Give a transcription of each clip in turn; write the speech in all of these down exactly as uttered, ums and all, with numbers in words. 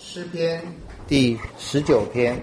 诗篇第十九篇，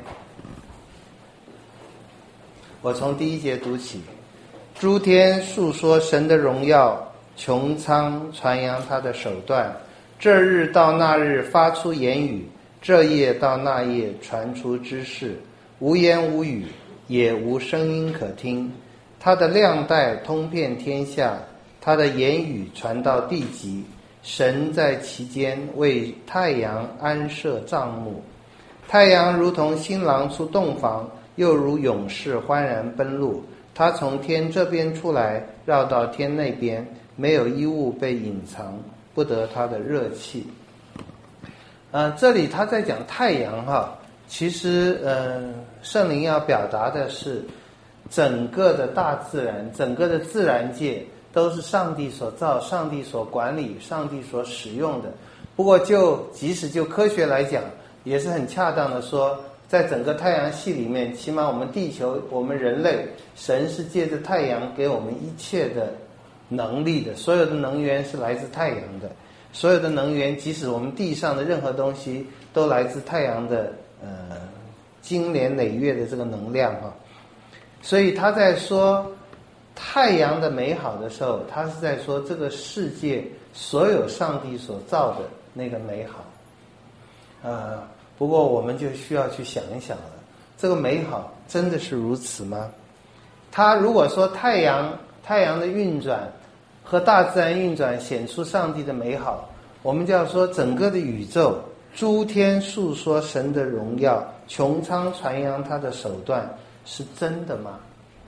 我从第一节读起。诸天述说神的荣耀，穹苍传扬他的手段。这日到那日发出言语，这夜到那夜传出知识。无言无语，也无声音可听。他的亮带通遍天下，他的言语传到地极。神在其间为太阳安设帐幕，太阳如同新郎出洞房，又如勇士欢然奔路。他从天这边出来，绕到天那边，没有一物被隐藏，不得他的热气。呃，这里他在讲太阳哈，其实呃，圣灵要表达的是整个的大自然，整个的自然界都是上帝所造，上帝所管理，上帝所使用的。不过就即使就科学来讲，也是很恰当的说，在整个太阳系里面，起码我们地球，我们人类，神是借着太阳给我们一切的能力的，所有的能源是来自太阳的，所有的能源，即使我们地上的任何东西，都来自太阳的呃经年累月的这个能量哈。所以他在说太阳的美好的时候，他是在说这个世界所有上帝所造的那个美好。呃，不过我们就需要去想一想了，这个美好真的是如此吗？他如果说太阳太阳的运转和大自然运转显出上帝的美好，我们就要说整个的宇宙，诸天述说神的荣耀，穹苍传扬他的手段，是真的吗？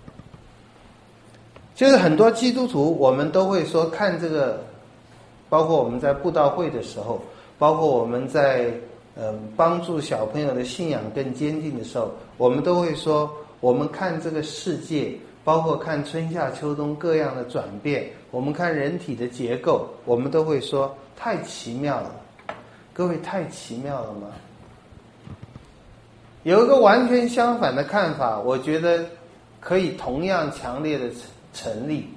就是很多基督徒我们都会说看这个，包括我们在布道会的时候，包括我们在呃帮助小朋友的信仰更坚定的时候，我们都会说，我们看这个世界，包括看春夏秋冬各样的转变，我们看人体的结构，我们都会说太奇妙了。各位，太奇妙了吗？有一个完全相反的看法，我觉得可以同样强烈的成立。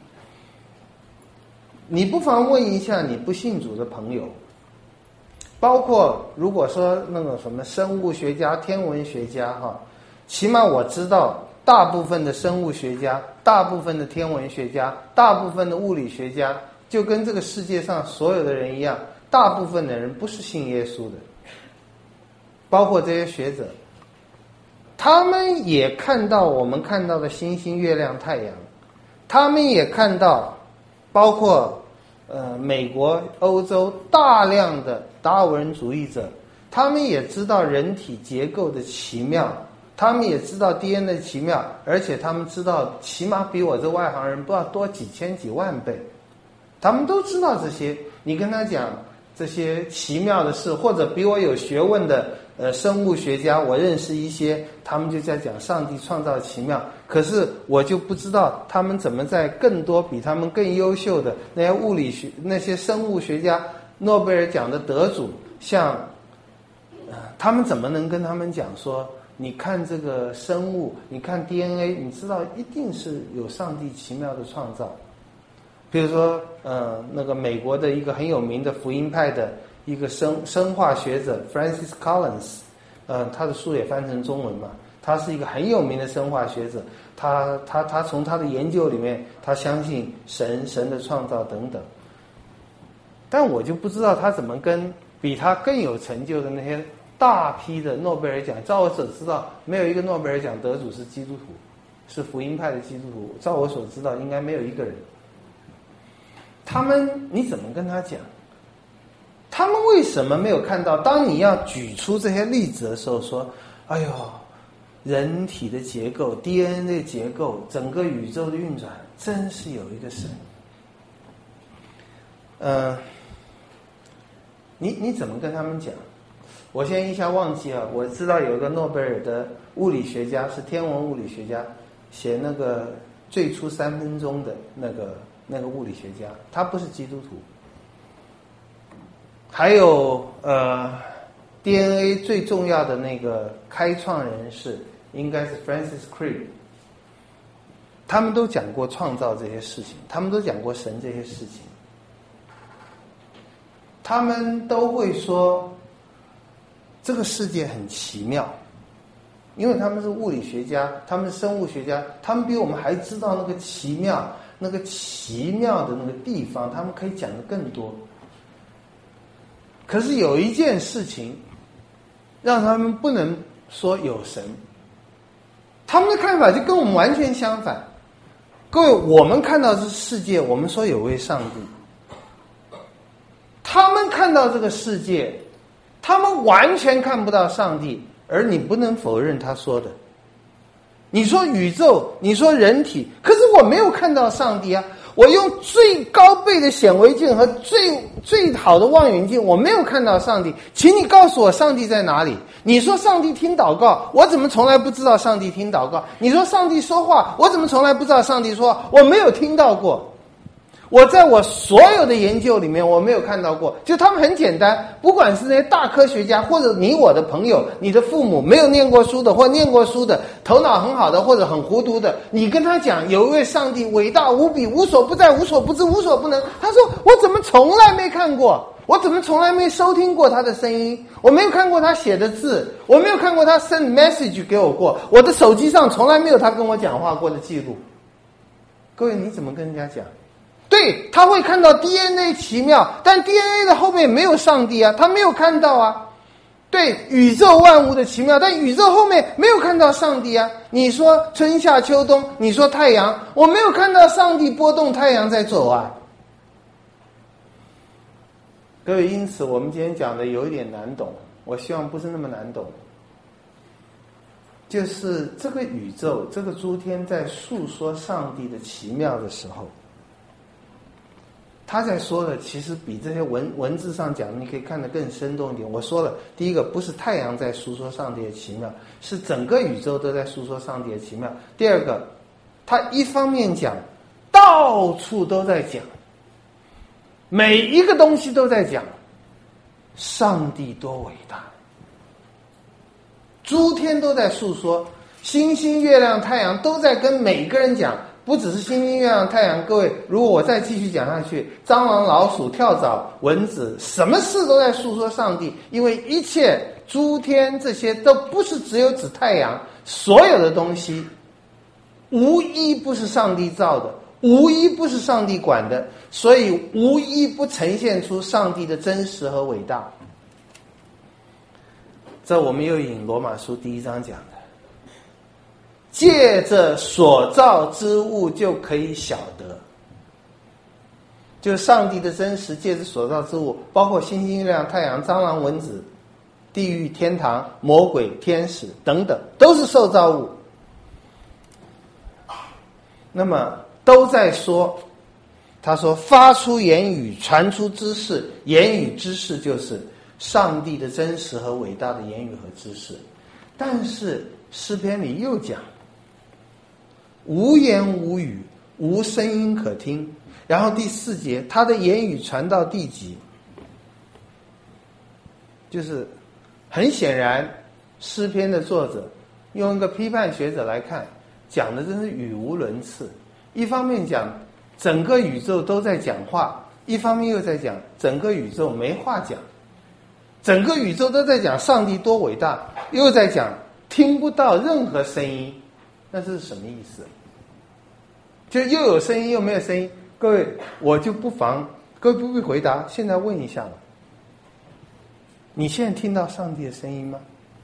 你不妨问一下你不信主的朋友，包括如果说那种什么生物学家、天文学家哈，起码我知道大部分的生物学家、大部分的天文学家、大部分的物理学家，就跟这个世界上所有的人一样，大部分的人不是信耶稣的，包括这些学者，他们也看到我们看到的星星、月亮、太阳，他们也看到包括呃美国、欧洲大量的达尔文主义者，他们也知道人体结构的奇妙，他们也知道 D N A 的奇妙，而且他们知道起码比我这外行人不知道多几千几万倍，他们都知道这些。你跟他讲这些奇妙的事，或者比我有学问的呃生物学家，我认识一些，他们就在讲上帝创造奇妙，可是我就不知道他们怎么在更多比他们更优秀的那些物理学、那些生物学家、诺贝尔奖的得主，像呃他们怎么能跟他们讲说，你看这个生物，你看 D N A， 你知道一定是有上帝奇妙的创造。比如说呃那个美国的一个很有名的福音派的一个生生化学者 Francis Collins， 呃他的书也翻成中文嘛，他是一个很有名的生化学者，他他他从他的研究里面，他相信神神的创造等等。但我就不知道他怎么跟比他更有成就的那些大批的诺贝尔奖，照我所知道，没有一个诺贝尔奖得主是基督徒，是福音派的基督徒，照我所知道应该没有一个人。他们你怎么跟他讲？他们为什么没有看到，当你要举出这些例子的时候，说哎呦，人体的结构、 D N A 的结构，整个宇宙的运转，真是有一个神。呃你你怎么跟他们讲？我现在一下忘记了，我知道有一个诺贝尔的物理学家，是天文物理学家，写那个最初三分钟的那个那个物理学家，他不是基督徒。还有呃 D N A 最重要的那个开创人士应该是 Francis Crick， 他们都讲过创造这些事情，他们都讲过神这些事情，他们都会说这个世界很奇妙，因为他们是物理学家，他们是生物学家，他们比我们还知道那个奇妙，那个奇妙的那个地方，他们可以讲的更多。可是有一件事情让他们不能说有神，他们的看法就跟我们完全相反。各位，我们看到这世界，我们说有位上帝，他们看到这个世界，他们完全看不到上帝，而你不能否认他说的。你说宇宙，你说人体，可是我没有看到上帝啊！我用最高倍的显微镜和最最好的望远镜，我没有看到上帝。请你告诉我上帝在哪里？你说上帝听祷告，我怎么从来不知道上帝听祷告？你说上帝说话，我怎么从来不知道上帝说话？我没有听到过。我在我所有的研究里面，我没有看到过。就他们很简单，不管是那些大科学家，或者你我的朋友，你的父母没有念过书的，或念过书的，头脑很好的，或者很糊涂的，你跟他讲有一位上帝伟大无比，无所不在，无所不知，无所不能。他说我怎么从来没看过？我怎么从来没收听过他的声音？我没有看过他写的字，我没有看过他 send message 给我过，我的手机上从来没有他跟我讲话过的记录。各位，你怎么跟人家讲？对，他会看到 D N A 奇妙，但 D N A 的后面没有上帝啊，他没有看到啊。对，宇宙万物的奇妙，但宇宙后面没有看到上帝啊。你说春夏秋冬，你说太阳，我没有看到上帝拨动太阳在走啊。各位，因此我们今天讲的有一点难懂，我希望不是那么难懂。就是这个宇宙，这个诸天在诉说上帝的奇妙的时候，他在说的其实比这些文文字上讲，你可以看得更生动一点。我说了，第一个不是太阳在诉说上帝的奇妙，是整个宇宙都在诉说上帝的奇妙。第二个，他一方面讲，到处都在讲，每一个东西都在讲，上帝多伟大，诸天都在诉说，星星、月亮、太阳都在跟每个人讲。不只是星星、月亮、太阳，各位，如果我再继续讲下去，蟑螂、老鼠、跳蚤、蚊子，什么事都在诉说上帝，因为一切诸天这些都不是只有指太阳，所有的东西无一不是上帝造的，无一不是上帝管的，所以无一不呈现出上帝的真实和伟大。这我们又引罗马书第一章讲的，借着所造之物就可以晓得，就是上帝的真实，借着所造之物，包括星星、月亮、太阳、蟑螂、蚊子、地狱、天堂、魔鬼、天使等等，都是受造物。那么都在说，他说发出言语，传出知识，言语知识就是上帝的真实和伟大的言语和知识。但是诗篇里又讲，无言无语，无声音可听。然后第四节，他的言语传到地极，就是很显然诗篇的作者用一个批判学者来看，讲的真是语无伦次。一方面讲整个宇宙都在讲话，一方面又在讲整个宇宙没话讲，整个宇宙都在讲上帝多伟大，又在讲听不到任何声音。那这是什么意思？就又有声音又没有声音。各位，我就不妨，各位不必回答，现在问一下了，你现在听到上帝的声音吗？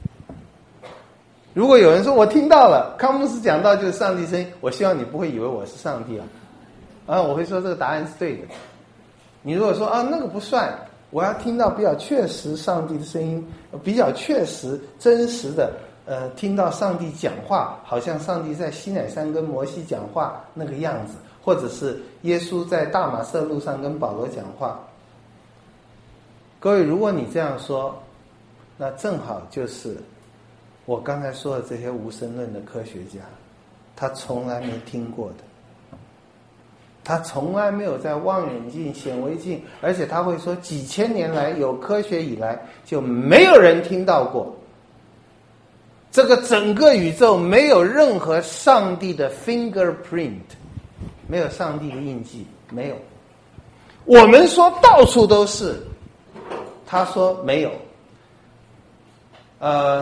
如果有人说我听到了，康牧师讲到就是上帝声音，我希望你不会以为我是上帝啊，啊，我会说这个答案是对的。你如果说啊那个不算，我要听到比较确实上帝的声音，比较确实真实的呃，听到上帝讲话，好像上帝在西乃山跟摩西讲话那个样子，或者是耶稣在大马色路上跟保罗讲话。各位，如果你这样说，那正好就是我刚才说的这些无神论的科学家，他从来没听过的，他从来没有在望远镜、显微镜，而且他会说几千年来有科学以来就没有人听到过。这个整个宇宙没有任何上帝的 fingerprint， 没有上帝的印记，没有。我们说到处都是，他说没有。 呃，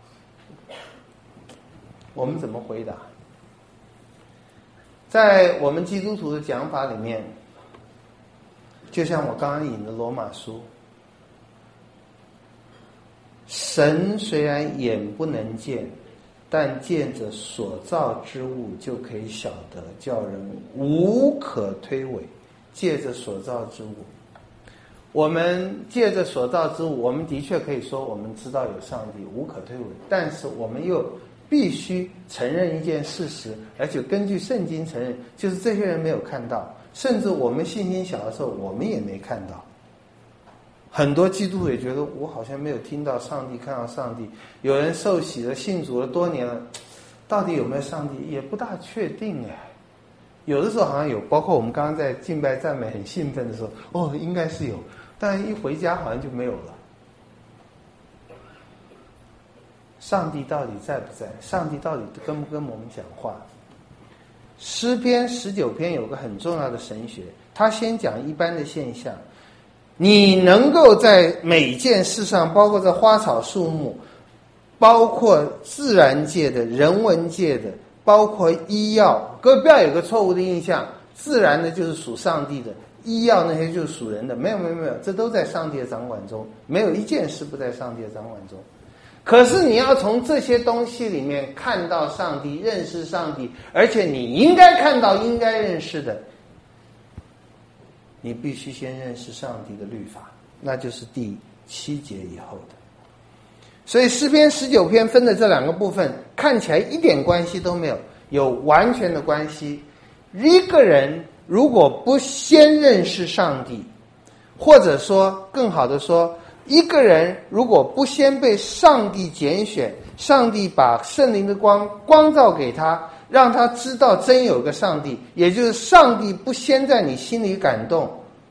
我们怎么回答？在我们基督徒的讲法里面，就像我刚刚引的罗马书，神虽然眼不能见，但见着所造之物就可以晓得，叫人无可推诿。借着所造之物，我们借着所造之物，我们的确可以说我们知道有上帝，无可推诿，但是我们又必须承认一件事实，而且根据圣经承认，就是这些人没有看到，甚至我们信心小的时候我们也没看到。很多基督徒也觉得我好像没有听到上帝，看到上帝。有人受洗了，信主了多年了，到底有没有上帝也不大确定哎。有的时候好像有，包括我们刚刚在敬拜赞美很兴奋的时候，哦，应该是有，但一回家好像就没有了。上帝到底在不在？上帝到底跟不跟我们讲话？诗篇十九篇有个很重要的神学，他先讲一般的现象，你能够在每件事上，包括在花草树木，包括自然界的、人文界的，包括医药，各位不要有个错误的印象，自然的就是属上帝的，医药那些就是属人的，没有没有没有，这都在上帝的掌管中，没有一件事不在上帝的掌管中。可是你要从这些东西里面看到上帝，认识上帝，而且你应该看到、应该认识的，你必须先认识上帝的律法，那就是第七节以后的。所以诗篇十九篇分的这两个部分看起来一点关系都没有，有完全的关系。一个人如果不先认识上帝，或者说更好的说，一个人如果不先被上帝拣选，上帝把圣灵的光光照给他，让他知道真有个上帝，也就是上帝不先在你心里感动，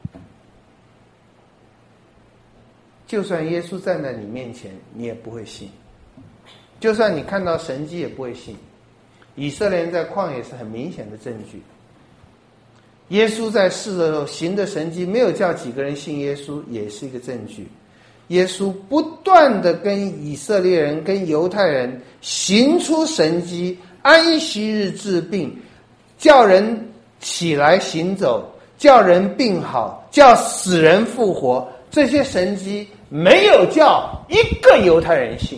就算耶稣站在你面前，你也不会信；就算你看到神迹，也不会信。以色列人在旷野是很明显的证据。耶稣在世的时候行的神迹，没有叫几个人信耶稣，也是一个证据。耶稣不断的跟以色列人、跟犹太人行出神迹，安息日治病，叫人起来行走，叫人病好，叫死人复活，这些神迹没有叫一个犹太人信。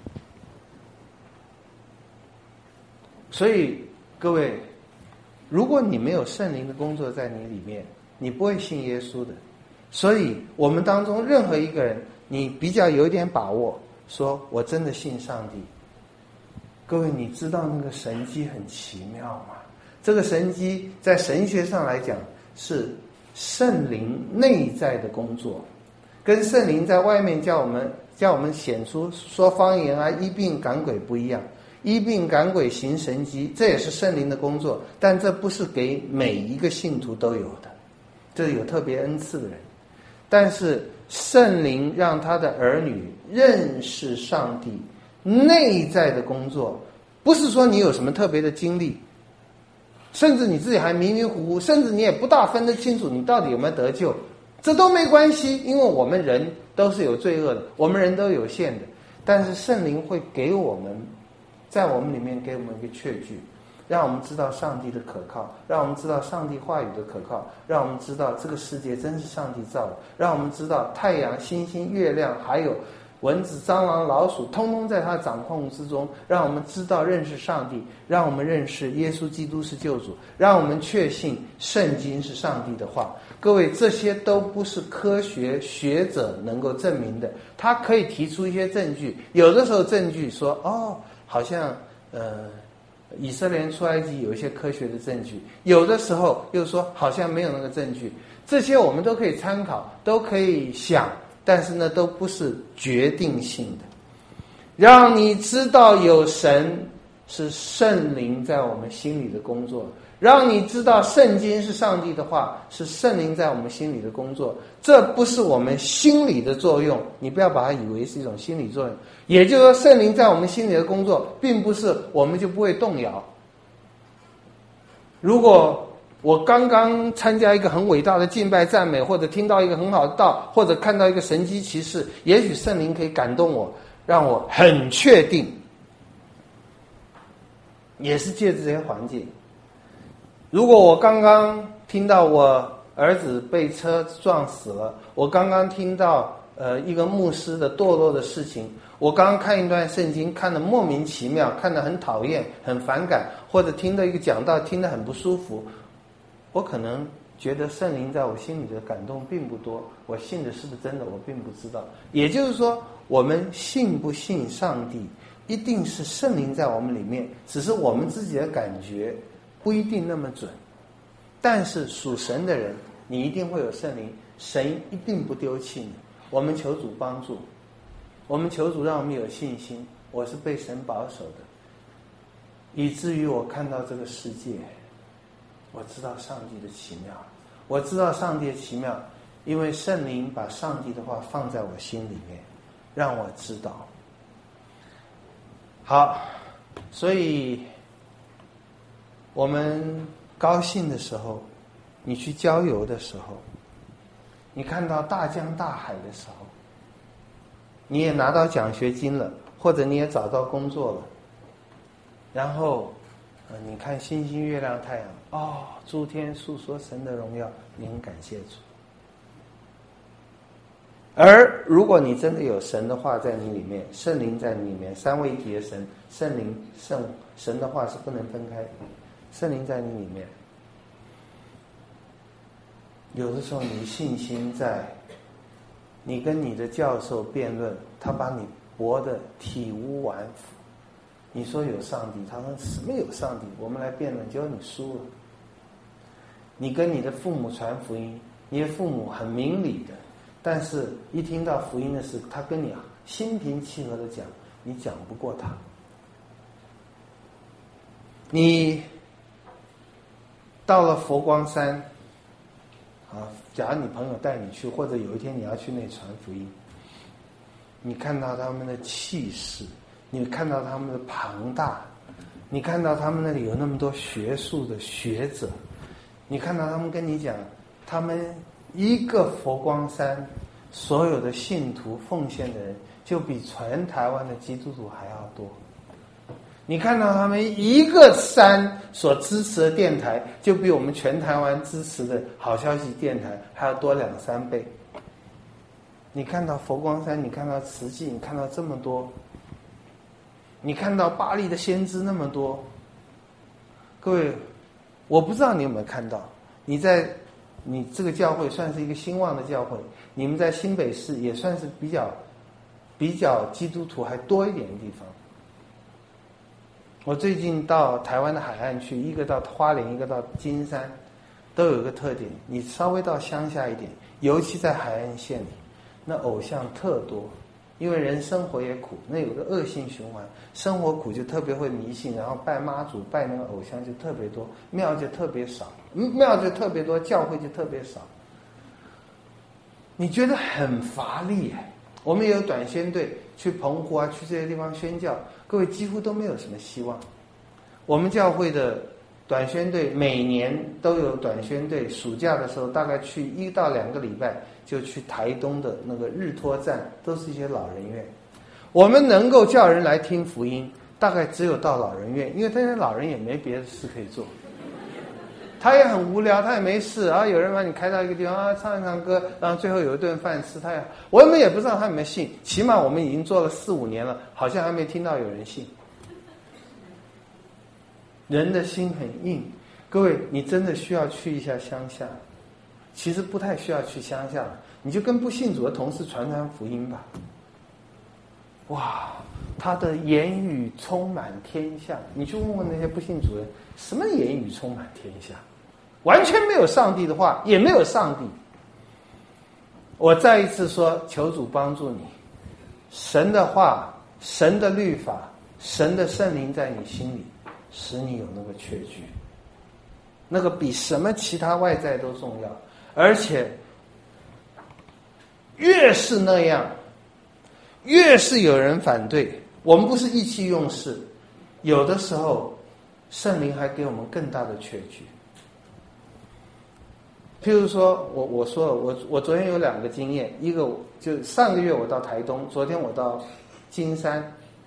所以各位，如果你没有圣灵的工作在你里面，你不会信耶稣的。所以我们当中任何一个人，你比较有一点把握，说我真的信上帝。各位，你知道那个神迹很奇妙吗？这个神迹在神学上来讲是圣灵内在的工作，跟圣灵在外面叫我们叫我们显出说方言啊、医病赶鬼不一样。医病赶鬼行神迹，这也是圣灵的工作，但这不是给每一个信徒都有的，这有特别恩赐的人。但是圣灵让他的儿女认识上帝内在的工作，不是说你有什么特别的经历，甚至你自己还迷迷糊糊，甚至你也不大分得清楚你到底有没有得救，这都没关系，因为我们人都是有罪恶的，我们人都有限的。但是圣灵会给我们，在我们里面给我们一个确据，让我们知道上帝的可靠，让我们知道上帝话语的可靠，让我们知道这个世界真是上帝造的，让我们知道太阳、星星、月亮还有蚊子、蟑螂、老鼠通通在他掌控之中，让我们知道认识上帝，让我们认识耶稣基督是救主，让我们确信圣经是上帝的话。各位，这些都不是科学学者能够证明的，他可以提出一些证据，有的时候证据说哦，好像呃以色列人出埃及有一些科学的证据，有的时候又说好像没有那个证据，这些我们都可以参考，都可以想，但是呢都不是决定性的。让你知道有神是圣灵在我们心里的工作，让你知道圣经是上帝的话，是圣灵在我们心里的工作，这不是我们心理的作用，你不要把它以为是一种心理作用。也就是说，圣灵在我们心里的工作，并不是我们就不会动摇。如果我刚刚参加一个很伟大的敬拜赞美，或者听到一个很好的道，或者看到一个神迹奇事，也许圣灵可以感动我， 让我很确定，也是借着这些环境。如果我刚刚听到我儿子被车撞死了，我刚刚听到呃一个牧师的堕落的事情，我刚刚看一段圣经看得莫名其妙，看得很讨厌很反感，或者听到一个讲道听得很不舒服，我可能觉得圣灵在我心里的感动并不多，我信的是不是真的我并不知道。也就是说，我们信不信上帝一定是圣灵在我们里面，只是我们自己的感觉不一定那么准。但是属神的人，你一定会有圣灵，神一定不丢弃你。我们求主帮助，我们求主让我们有信心，我是被神保守的，以至于我看到这个世界，我知道上帝的奇妙，我知道上帝的奇妙，因为圣灵把上帝的话放在我心里面，让我知道。好，所以我们高兴的时候，你去郊游的时候，你看到大江大海的时候，你也拿到奖学金了，或者你也找到工作了，然后呃，你看星星月亮太阳，哦，诸天诉说神的荣耀，你很感谢主。而如果你真的有神的话在你里面，圣灵在你里面，三位一体的神，圣灵圣神的话是不能分开的，圣灵在你里面，有的时候你信心在，你跟你的教授辩论，他把你驳得体无完肤，你说有上帝，他说什么有上帝，我们来辩论，结果你输了。你跟你的父母传福音，你的父母很明理的，但是一听到福音的事，他跟你心平气和的讲，你讲不过他。你到了佛光山啊，假如你朋友带你去，或者有一天你要去那传福音，你看到他们的气势，你看到他们的庞大，你看到他们那里有那么多学术的学者，你看到他们跟你讲，他们一个佛光山所有的信徒奉献的人，就比全台湾的基督徒还要多。你看到他们一个山所支持的电台，就比我们全台湾支持的好消息电台还要多两三倍。你看到佛光山，你看到慈济，你看到这么多，你看到巴黎的先知那么多。各位，我不知道你有没有看到，你在你这个教会算是一个兴旺的教会，你们在新北市也算是比较比较基督徒还多一点的地方。我最近到台湾的海岸去，一个到花莲，一个到金山，都有一个特点，你稍微到乡下一点，尤其在海岸线里，那偶像特多，因为人生活也苦，那有个恶性循环，生活苦就特别会迷信，然后拜妈祖拜那个偶像就特别多，庙就特别少，庙就特别多，教会就特别少，你觉得很乏力耶。我们也有短宣队去澎湖啊，去这些地方宣教，各位几乎都没有什么希望。我们教会的短宣队每年都有短宣队，暑假的时候大概去一到两个礼拜，就去台东的那个日托站，都是一些老人院。我们能够叫人来听福音，大概只有到老人院，因为这些老人也没别的事可以做，他也很无聊，他也没事啊。有人把你开到一个地方啊，唱一唱歌，然后最后有一顿饭吃，他也我们也不知道他有没有信，起码我们已经做了四五年了，好像还没听到有人信。人的心很硬，各位，你真的需要去一下乡下。其实不太需要去乡下，你就跟不信主的同事传传福音吧。哇，他的言语充满天下，你去问问那些不信主的人，什么言语充满天下？完全没有上帝的话，也没有上帝。我再一次说，求主帮助你，神的话，神的律法，神的圣灵在你心里，使你有那个确据，那个比什么其他外在都重要。而且越是那样，越是有人反对，我们不是意气用事，有的时候圣灵还给我们更大的确据。譬如说我我说了，我我昨天有两个经验，一个就上个月我到台东，昨天我到金山。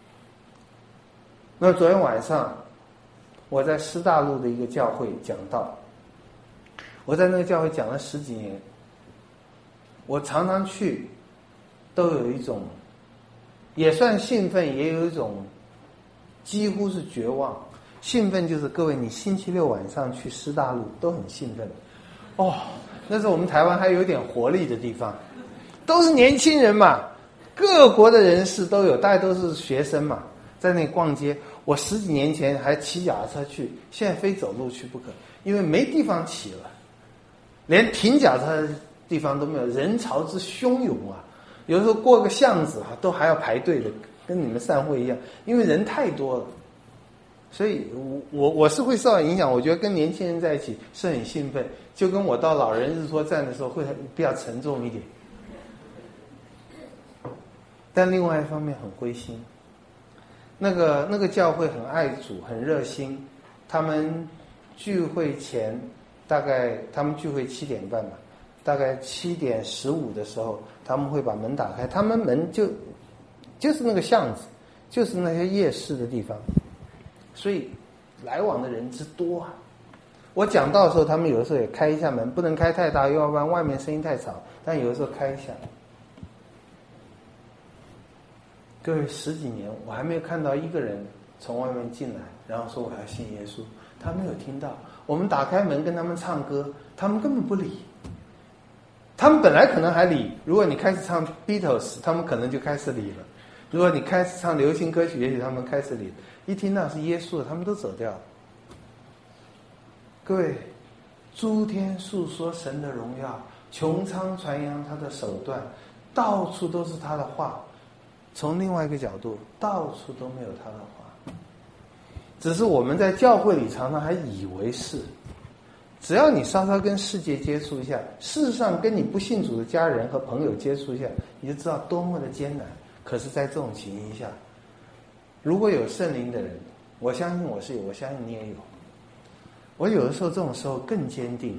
那昨天晚上我在师大路的一个教会讲道，我在那个教会讲了十几年，我常常去都有一种也算兴奋，也有一种几乎是绝望。兴奋就是各位你星期六晚上去师大路都很兴奋哦，那是我们台湾还有点活力的地方，都是年轻人嘛，各国的人士都有，大家都是学生嘛，在那里逛街。我十几年前还骑脚踏车去，现在非走路去不可，因为没地方骑了，连停脚踏车的地方都没有，人潮之汹涌啊，有时候过个巷子啊都还要排队的，跟你们散会一样，因为人太多了。所以我我我是会受到影响，我觉得跟年轻人在一起是很兴奋，就跟我到老人日托站的时候会很比较沉重一点，但另外一方面很灰心。那个那个教会很爱主，很热心，他们聚会前大概他们聚会七点半吧，大概七点十五的时候他们会把门打开，他们门就就是那个巷子，就是那些夜市的地方，所以来往的人之多啊。我讲到的时候他们有的时候也开一下门，不能开太大，要不然外面声音太吵，但有的时候开一下。各位十几年我还没有看到一个人从外面进来然后说我要信耶稣，他没有听到。我们打开门跟他们唱歌，他们根本不理，他们本来可能还理，如果你开始唱 Beatles 他们可能就开始理了，如果你开始唱流行歌曲也许他们开始理，一听到是耶稣的他们都走掉了。各位，诸天述说神的荣耀，穹苍传扬他的手段，到处都是他的话。从另外一个角度，到处都没有他的话，只是我们在教会里常常还以为是。只要你稍稍跟世界接触一下，事实上跟你不信主的家人和朋友接触一下，你就知道多么的艰难。可是在这种情形下，如果有圣灵的人，我相信我是有，我相信你也有，我有的时候这种时候更坚定。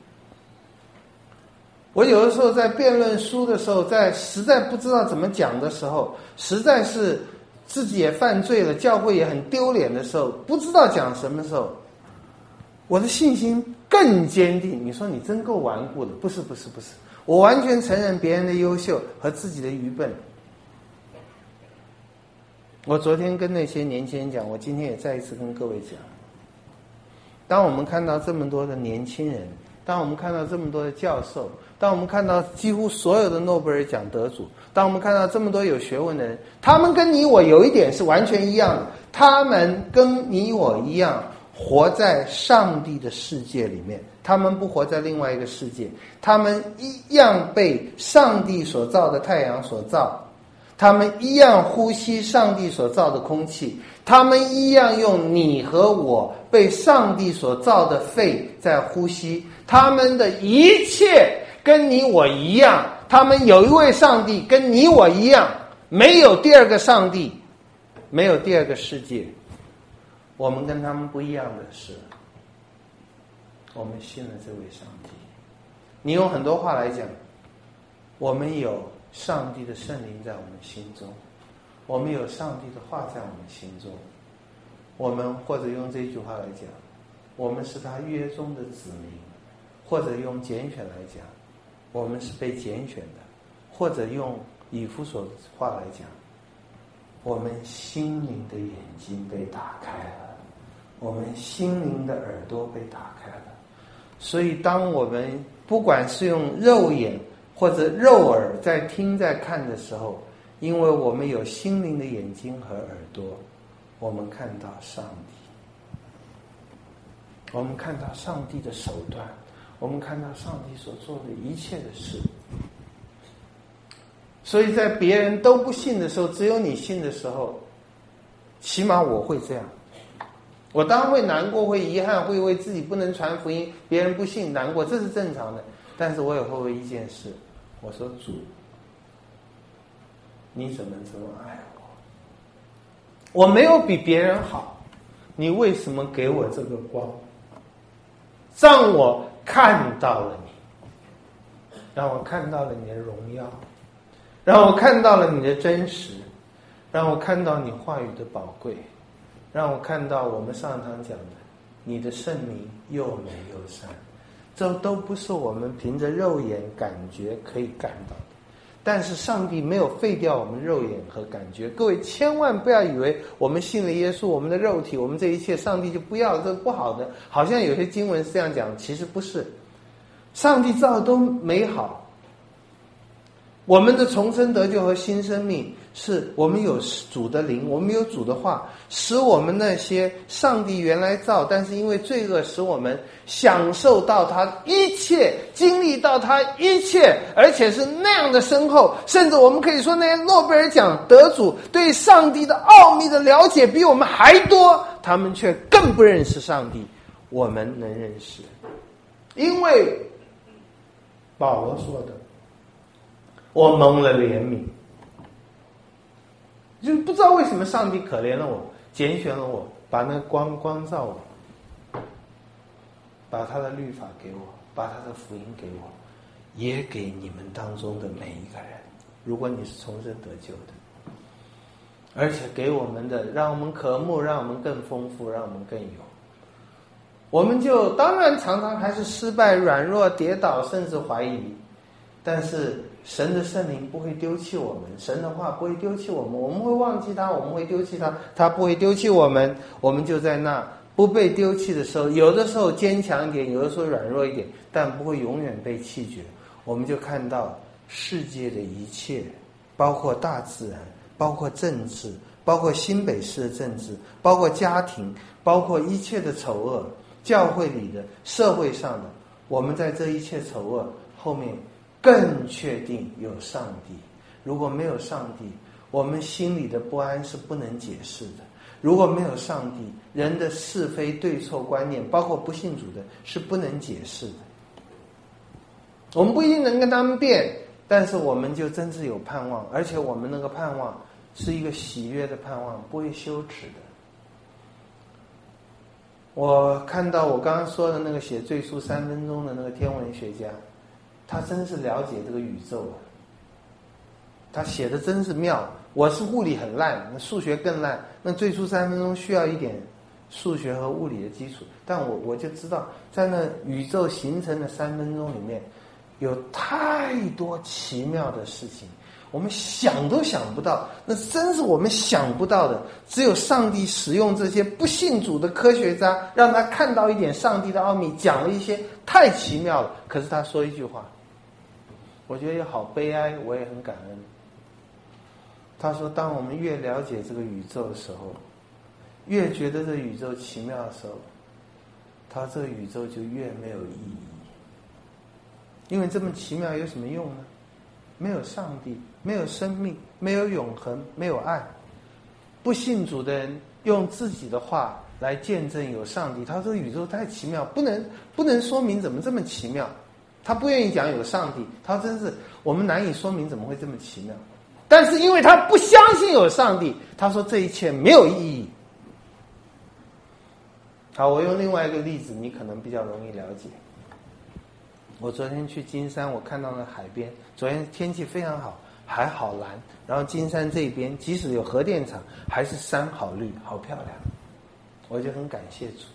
我有的时候在辩论书的时候，在实在不知道怎么讲的时候，实在是自己也犯罪了，教会也很丢脸的时候，不知道讲什么时候，我的信心更坚定。你说你真够顽固的，不是不是不是，我完全承认别人的优秀和自己的愚笨。我昨天跟那些年轻人讲，我今天也再一次跟各位讲，当我们看到这么多的年轻人，当我们看到这么多的教授，当我们看到几乎所有的诺贝尔奖得主，当我们看到这么多有学问的人，他们跟你我有一点是完全一样的，他们跟你我一样活在上帝的世界里面，他们不活在另外一个世界，他们一样被上帝所造的太阳所造，他们一样呼吸上帝所造的空气，他们一样用你和我被上帝所造的肺在呼吸，他们的一切跟你我一样，他们有一位上帝跟你我一样，没有第二个上帝，没有第二个世界。我们跟他们不一样的是，我们信了这位上帝。你用很多话来讲，我们有上帝的圣灵在我们心中，我们有上帝的话在我们心中，我们或者用这句话来讲，我们是他约中的子民，或者用拣选来讲，我们是被拣选的，或者用以弗所的话来讲，我们心灵的眼睛被打开了，我们心灵的耳朵被打开了。所以当我们不管是用肉眼或者肉耳在听在看的时候，因为我们有心灵的眼睛和耳朵，我们看到上帝，我们看到上帝的手段，我们看到上帝所做的一切的事。所以在别人都不信的时候，只有你信的时候，起码我会这样。我当然会难过，会遗憾，会为自己不能传福音，别人不信难过，这是正常的。但是我也会为一件事，我说主，你怎么这么爱我？我没有比别人好，你为什么给我这个光？让我看到了你，让我看到了你的荣耀，让我看到了你的真实， 让我看到你话语的宝贵，让我看到我们上堂讲的你的圣名又美又善，这都不是我们凭着肉眼感觉可以感到的。但是上帝没有废掉我们肉眼和感觉，各位千万不要以为我们信了耶稣，我们的肉体，我们这一切上帝就不要，这是不好的。好像有些经文是这样讲，其实不是。上帝造的都美好，我们的重生得救和新生命是我们有主的灵，我们有主的话，使我们那些上帝原来造但是因为罪恶使我们享受到他一切，经历到他一切，而且是那样的深厚，甚至我们可以说那些诺贝尔奖得主对上帝的奥秘的了解比我们还多，他们却更不认识上帝，我们能认识。因为保罗说的，我蒙了怜悯，就不知道为什么上帝可怜了我，拣选了我，把那光光照我，把他的律法给我，把他的福音给我，也给你们当中的每一个人，如果你是重生得救的，而且给我们的让我们渴慕，让我们更丰富，让我们更有。我们就当然常常还是失败、软弱、跌倒，甚至怀疑，但是神的圣灵不会丢弃我们，神的话不会丢弃我们，我们会忘记他，我们会丢弃他，他不会丢弃我们。我们就在那不被丢弃的时候，有的时候坚强一点，有的时候软弱一点，但不会永远被弃绝。我们就看到世界的一切，包括大自然，包括政治，包括新北市的政治，包括家庭，包括一切的丑恶，教会里的、社会上的，我们在这一切丑恶后面更确定有上帝。如果没有上帝，我们心里的不安是不能解释的。如果没有上帝，人的是非对错观念，包括不信主的，是不能解释的。我们不一定能跟他们辩，但是我们就真是有盼望，而且我们那个盼望是一个喜悦的盼望，不会羞耻的。我看到我刚刚说的那个写《最初三分钟》的那个天文学家，他真是了解这个宇宙啊，他写的真是妙。我是物理很烂，那数学更烂，那最初三分钟需要一点数学和物理的基础，但我我就知道，在那宇宙形成的三分钟里面，有太多奇妙的事情，我们想都想不到，那真是我们想不到的。只有上帝使用这些不信主的科学家，让他看到一点上帝的奥秘，讲了一些太奇妙了。可是他说一句话，我觉得也好悲哀，我也很感恩。他说，当我们越了解这个宇宙的时候，越觉得这宇宙奇妙的时候，他说这个宇宙就越没有意义。因为这么奇妙有什么用呢？没有上帝，没有生命，没有永恒，没有爱。不信主的人用自己的话来见证有上帝，他说宇宙太奇妙，不能不能说明怎么这么奇妙。他不愿意讲有上帝，他真是我们难以说明怎么会这么奇妙。但是因为他不相信有上帝，他说这一切没有意义。好，我用另外一个例子，你可能比较容易了解。我昨天去金山，我看到了海边，昨天天气非常好，海好蓝，然后金山这边即使有核电厂，还是山好绿，好漂亮，我就很感谢主，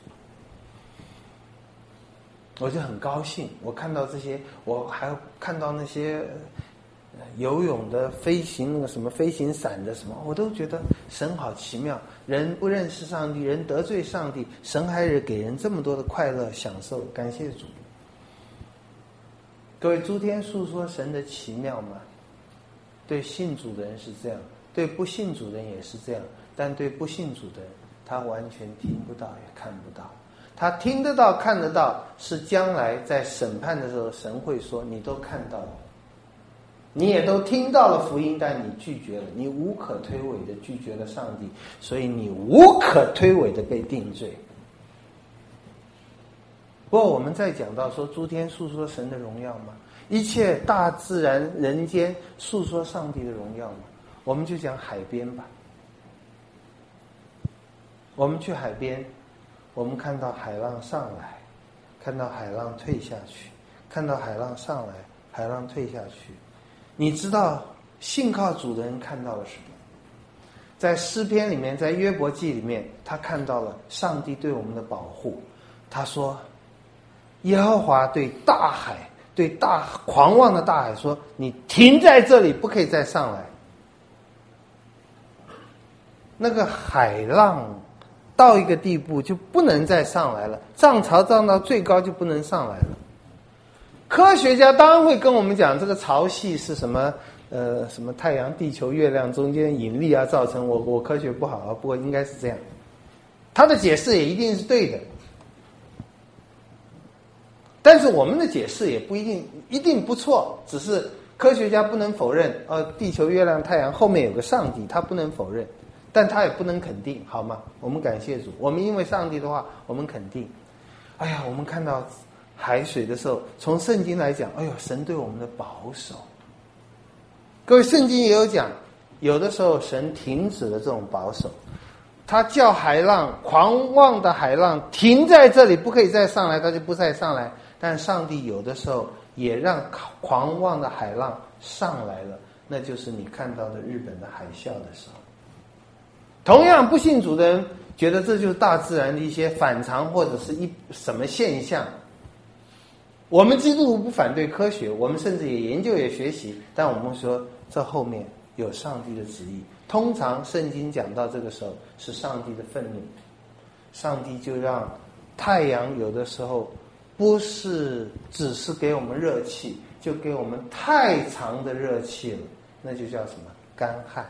我就很高兴。我看到这些，我还看到那些游泳的、飞行那个什么飞行伞的什么，我都觉得神好奇妙。人不认识上帝，人得罪上帝，神还是给人这么多的快乐享受，感谢主。各位，诸天述说神的奇妙吗？对信主的人是这样，对不信主的人也是这样，但对不信主的人，他完全听不到也看不到。他听得到看得到，是将来在审判的时候，神会说你都看到了，你也都听到了福音，但你拒绝了，你无可推诿的拒绝了上帝，所以你无可推诿的被定罪。不过我们再讲到说诸天述说神的荣耀吗？一切大自然人间述说上帝的荣耀吗？我们就讲海边吧。我们去海边，我们看到海浪上来，看到海浪退下去，看到海浪上来，海浪退下去。你知道信靠主的人看到了什么？ 在诗篇里面，在约伯记里面，他看到了上帝对我们的保护。他说，耶和华对大海，对大狂妄的大海说，你停在这里，不可以再上来。那个海浪到一个地步就不能再上来了，涨潮涨到最高就不能上来了。科学家当然会跟我们讲，这个潮汐是什么呃什么太阳、地球、月亮中间引力啊造成。我我科学不好啊，不过应该是这样。他的解释也一定是对的，但是我们的解释也不一定一定不错，只是科学家不能否认，呃，地球、月亮、太阳后面有个上帝，他不能否认。但他也不能肯定，好吗？我们感谢主，我们因为上帝的话，我们肯定。哎呀，我们看到海水的时候，从圣经来讲，哎呦，神对我们的保守。各位，圣经也有讲，有的时候神停止了这种保守，他叫海浪，狂妄的海浪停在这里，不可以再上来，他就不再上来。但上帝有的时候也让狂妄的海浪上来了，那就是你看到的日本的海啸的时候。同样不信主的人觉得这就是大自然的一些反常或者是一什么现象。我们基督徒不反对科学，我们甚至也研究也学习，但我们说这后面有上帝的旨意。通常圣经讲到这个时候是上帝的愤怒，上帝就让太阳有的时候不是只是给我们热气，就给我们太长的热气了，那就叫什么？干旱。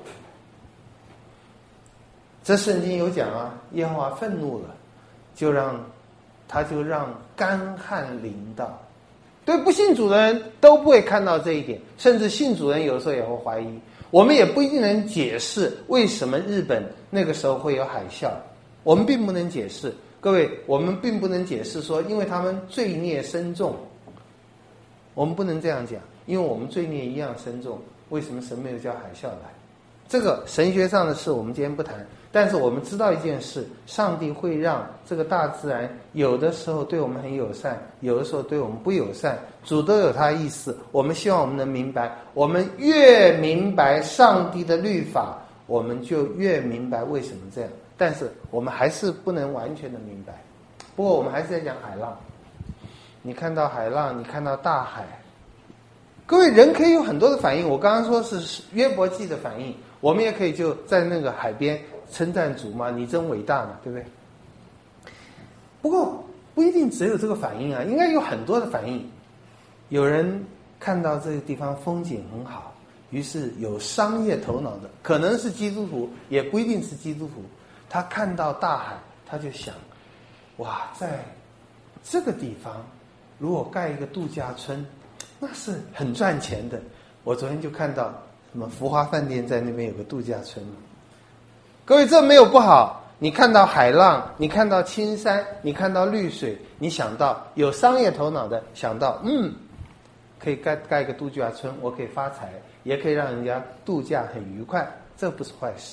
这圣经有讲啊，耶和华愤怒了，就让他就让干旱临到。对不信主的人都不会看到这一点，甚至信主人有时候也会怀疑。我们也不一定能解释为什么日本那个时候会有海啸，我们并不能解释。各位，我们并不能解释说因为他们罪孽深重，我们不能这样讲，因为我们罪孽一样深重，为什么神没有叫海啸来？这个神学上的事我们今天不谈，但是我们知道一件事，上帝会让这个大自然有的时候对我们很友善，有的时候对我们不友善，主都有他的意思。我们希望我们能明白，我们越明白上帝的律法，我们就越明白为什么这样。但是我们还是不能完全的明白。不过我们还是在讲海浪，你看到海浪，你看到大海，各位，人可以有很多的反应。我刚刚说是约伯记的反应，我们也可以就在那个海边称赞主嘛，你真伟大嘛，对不对？不过不一定只有这个反应啊，应该有很多的反应。有人看到这个地方风景很好，于是有商业头脑的，可能是基督徒，也不一定是基督徒，他看到大海，他就想，哇，在这个地方如果盖一个度假村，那是很赚钱的。我昨天就看到什么福华饭店在那边有个度假村。各位，这没有不好，你看到海浪，你看到青山，你看到绿水，你想到有商业头脑的想到，嗯，可以盖盖一个度假村，我可以发财，也可以让人家度假很愉快，这不是坏事。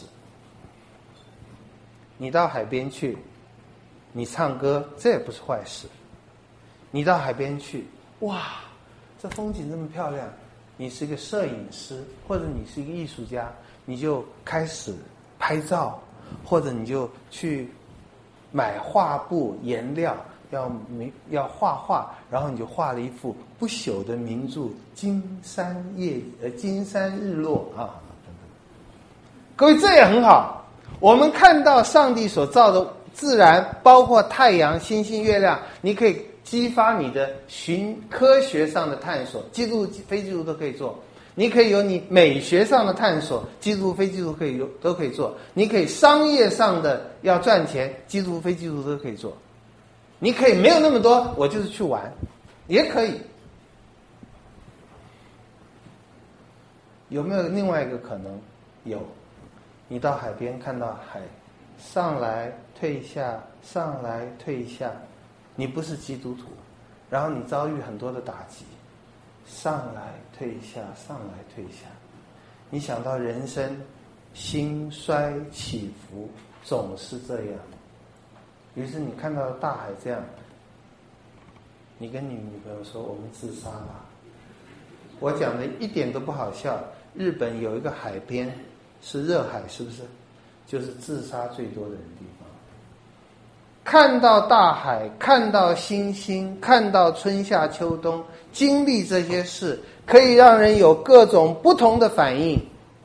你到海边去，你唱歌，这也不是坏事。你到海边去，哇，这风景这么漂亮，你是一个摄影师，或者你是一个艺术家，你就开始拍照，或者你就去买画布颜料，要要画画，然后你就画了一幅不朽的名著《金山夜呃金山日落》啊。各位，这也很好。我们看到上帝所造的自然，包括太阳、星星、月亮，你可以激发你的寻科学上的探索，基督非基督都可以做。你可以有你美学上的探索，基督非基督可以有都可以做。你可以商业上的要赚钱，基督非基督都可以做。你可以没有那么多，我就是去玩，也可以。有没有另外一个可能？有。你到海边看到海上来退下，上来退下，你不是基督徒，然后你遭遇很多的打击，上来退下，上来退下，你想到人生兴衰起伏总是这样，于是你看到大海这样，你跟你女朋友说我们自杀吧。我讲的一点都不好笑，日本有一个海边是热海，是不是？就是自杀最多的人地方。看到大海，看到星星，看到春夏秋冬，经历这些事，可以让人有各种不同的反应。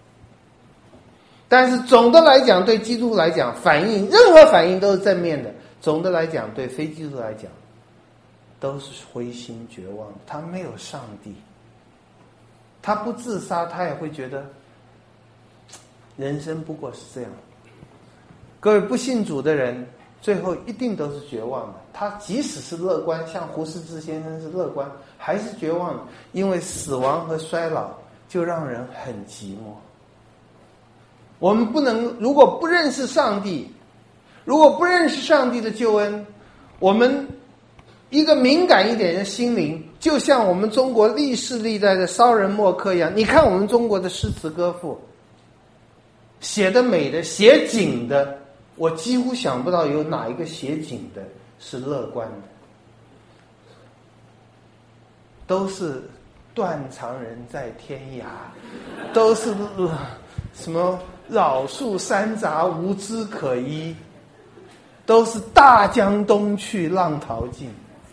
但是总的来讲，对基督徒来讲，反应任何反应都是正面的。总的来讲，对非基督徒来讲，都是灰心绝望。他没有上帝，他不自杀，他也会觉得人生不过是这样。各位不信主的人，最后一定都是绝望的。他即使是乐观，像胡适之先生是乐观，还是绝望的，因为死亡和衰老就让人很寂寞。我们不能，如果不认识上帝，如果不认识上帝的救恩，我们一个敏感一点的心灵，就像我们中国历世历代的骚人墨客一样。你看我们中国的诗词歌赋，写的美的，写景的，我几乎想不到有哪一个写景的是乐观的，都是断肠人在天涯，都是什么老树山杂无枝可依，都是大江东去浪淘尽。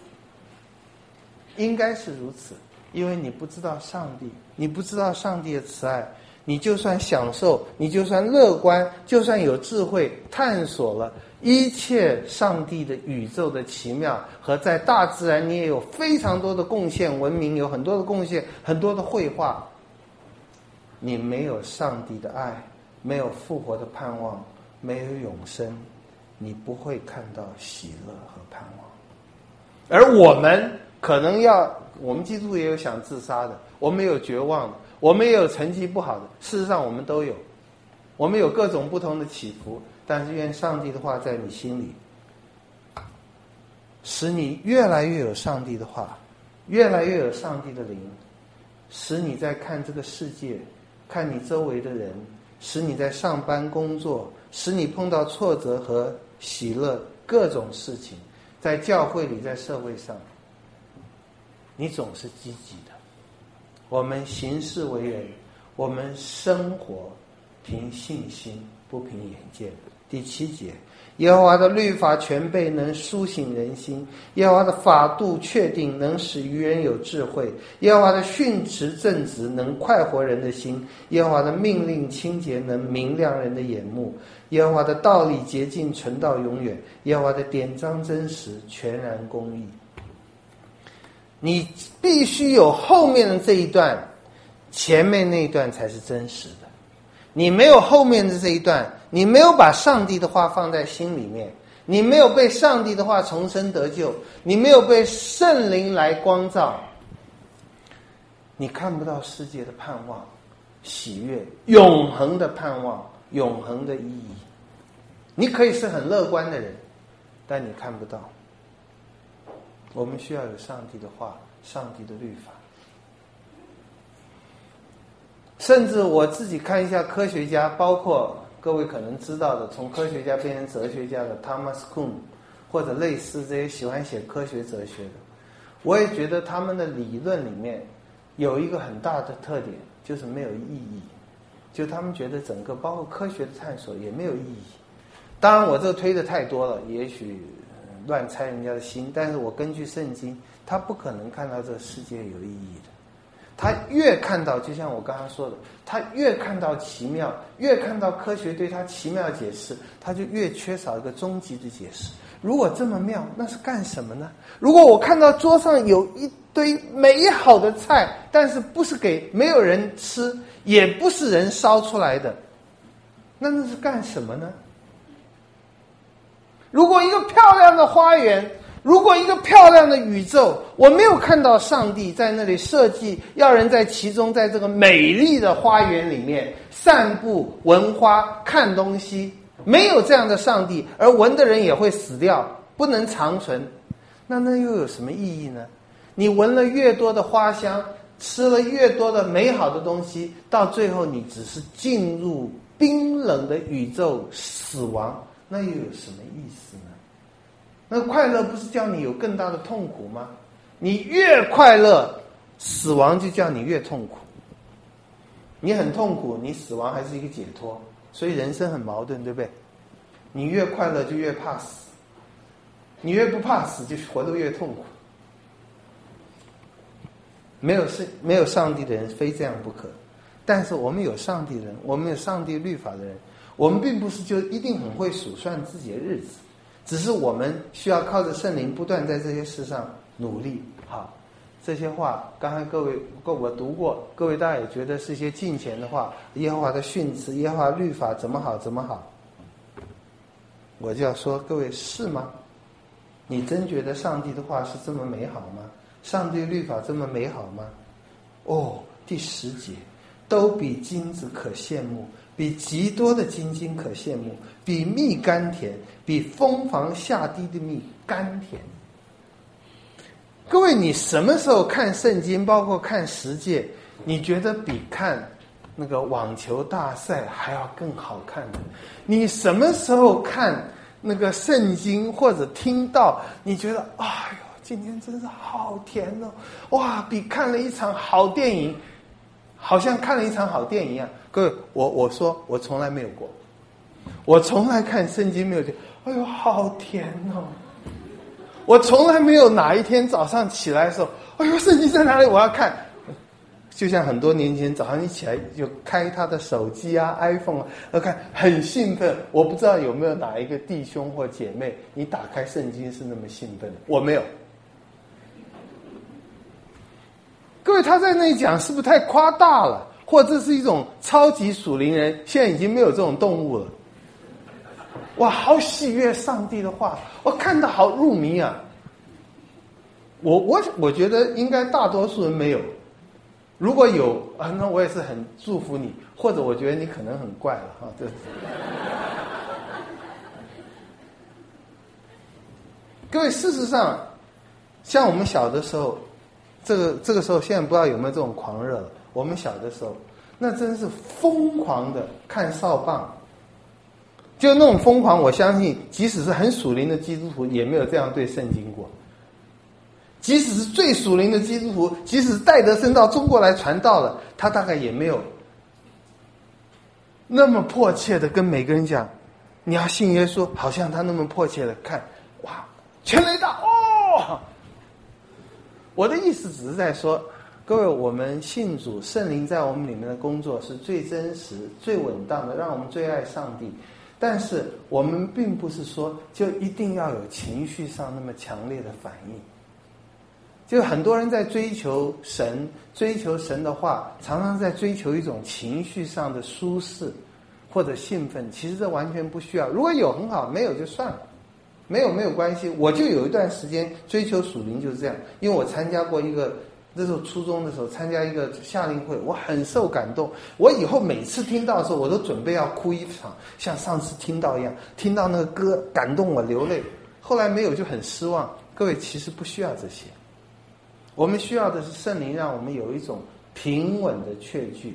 应该是如此，因为你不知道上帝，你不知道上帝的慈爱，你就算享受，你就算乐观，就算有智慧，探索了一切上帝的宇宙的奇妙，和在大自然你也有非常多的贡献，文明有很多的贡献，很多的绘画，你没有上帝的爱，没有复活的盼望，没有永生，你不会看到喜乐和盼望。而我们可能要，我们基督徒也有想自杀的，我们有绝望的，我们也有成绩不好的，事实上我们都有，我们有各种不同的起伏。但是愿上帝的话在你心里，使你越来越有上帝的话，越来越有上帝的灵，使你在看这个世界，看你周围的人，使你在上班工作，使你碰到挫折和喜乐各种事情，在教会里，在社会上，你总是积极的。我们行事为人，我们生活凭信心，不凭眼见。第七节，耶和华的律法全备，能苏醒人心；耶和华的法度确定，能使愚人有智慧；耶和华的训词正直，能快活人的心；耶和华的命令清洁，能明亮人的眼目；耶和华的道理洁净，存到永远；耶和华的典章真实，全然公义。你必须有后面的这一段，前面那一段才是真实的。你没有后面的这一段，你没有把上帝的话放在心里面，你没有被上帝的话重生得救，你没有被圣灵来光照，你看不到世界的盼望、喜悦、永恒的盼望、永恒的意义。你可以是很乐观的人，但你看不到。我们需要有上帝的话，上帝的律法。甚至我自己看一下科学家，包括各位可能知道的，从科学家变成哲学家的 Thomas Kuhn， 或者类似这些喜欢写科学哲学的，我也觉得他们的理论里面有一个很大的特点，就是没有意义。就他们觉得整个包括科学的探索也没有意义。当然我这推的太多了，也许乱猜人家的心，但是我根据圣经，他不可能看到这个世界有意义的。他越看到，就像我刚刚说的，他越看到奇妙，越看到科学对他奇妙解释，他就越缺少一个终极的解释。如果这么妙，那是干什么呢？如果我看到桌上有一堆美好的菜，但是不是给没有人吃，也不是人烧出来的，那那是干什么呢？如果一个漂亮的花园，如果一个漂亮的宇宙，我没有看到上帝在那里设计，要人在其中，在这个美丽的花园里面散步、闻花、看东西，没有这样的上帝，而闻的人也会死掉，不能长存，那那又有什么意义呢？你闻了越多的花香，吃了越多的美好的东西，到最后你只是进入冰冷的宇宙死亡，那又有什么意思呢？那快乐不是叫你有更大的痛苦吗？你越快乐，死亡就叫你越痛苦。 你很痛苦，你死亡还是一个解脱，所以人生很矛盾，对不对？你越快乐就越怕死，你越不怕死就活得越痛苦。没有是没有上帝的人非这样不可，但是我们有上帝的人，我们有上帝律法的人，我们并不是就一定很会数算自己的日子，只是我们需要靠着圣灵不断在这些事上努力。好，这些话刚才各位各我读过，各位大家也觉得是一些敬虔的话，耶和华的训词，耶和华律法怎么好怎么好，我就要说，各位是吗？你真觉得上帝的话是这么美好吗？上帝的律法这么美好吗？哦，第十节，都比金子可羡慕，比极多的金金可羡慕，比蜜甘甜，比蜂房下滴的蜜甘甜。各位，你什么时候看圣经，包括看十诫，你觉得比看那个网球大赛还要更好看的？你什么时候看那个圣经或者听到，你觉得哎呦，今天真是好甜哦，哇，比看了一场好电影，好像看了一场好电影一样。各位，我我说我从来没有过，我从来看圣经没有觉得哎呦好甜哦，我从来没有哪一天早上起来的时候，哎呦圣经在哪里我要看，就像很多年前早上一起来就开他的手机啊 iPhone 啊，要看很兴奋。我不知道有没有哪一个弟兄或姐妹你打开圣经是那么兴奋的，我没有。各位，他在那里讲是不是太夸大了？或者这是一种超级属灵人，现在已经没有这种动物了。哇，好喜悦上帝的话，我看得好入迷啊！我我我觉得应该大多数人没有，如果有啊，那我也是很祝福你，或者我觉得你可能很怪了哈。这各位，事实上，像我们小的时候。这个这个时候，现在不知道有没有这种狂热了。我们小的时候，那真是疯狂的看少棒，就那种疯狂。我相信，即使是很属灵的基督徒，也没有这样对圣经过。即使是最属灵的基督徒，即使戴德生到中国来传道了，他大概也没有那么迫切的跟每个人讲，你要信耶稣，好像他那么迫切的看，哇，全垒打哦。我的意思只是在说，各位，我们信主，圣灵在我们里面的工作是最真实、最稳当的，让我们最爱上帝。但是我们并不是说就一定要有情绪上那么强烈的反应。就很多人在追求神，追求神的话，常常在追求一种情绪上的舒适或者兴奋。其实这完全不需要，如果有很好，没有就算了。没有没有关系，我就有一段时间追求属灵就是这样，因为我参加过一个，那时候初中的时候参加一个夏令会，我很受感动。我以后每次听到的时候，我都准备要哭一场，像上次听到一样，听到那个歌感动我流泪。后来没有就很失望。各位，其实不需要这些，我们需要的是圣灵让我们有一种平稳的确据。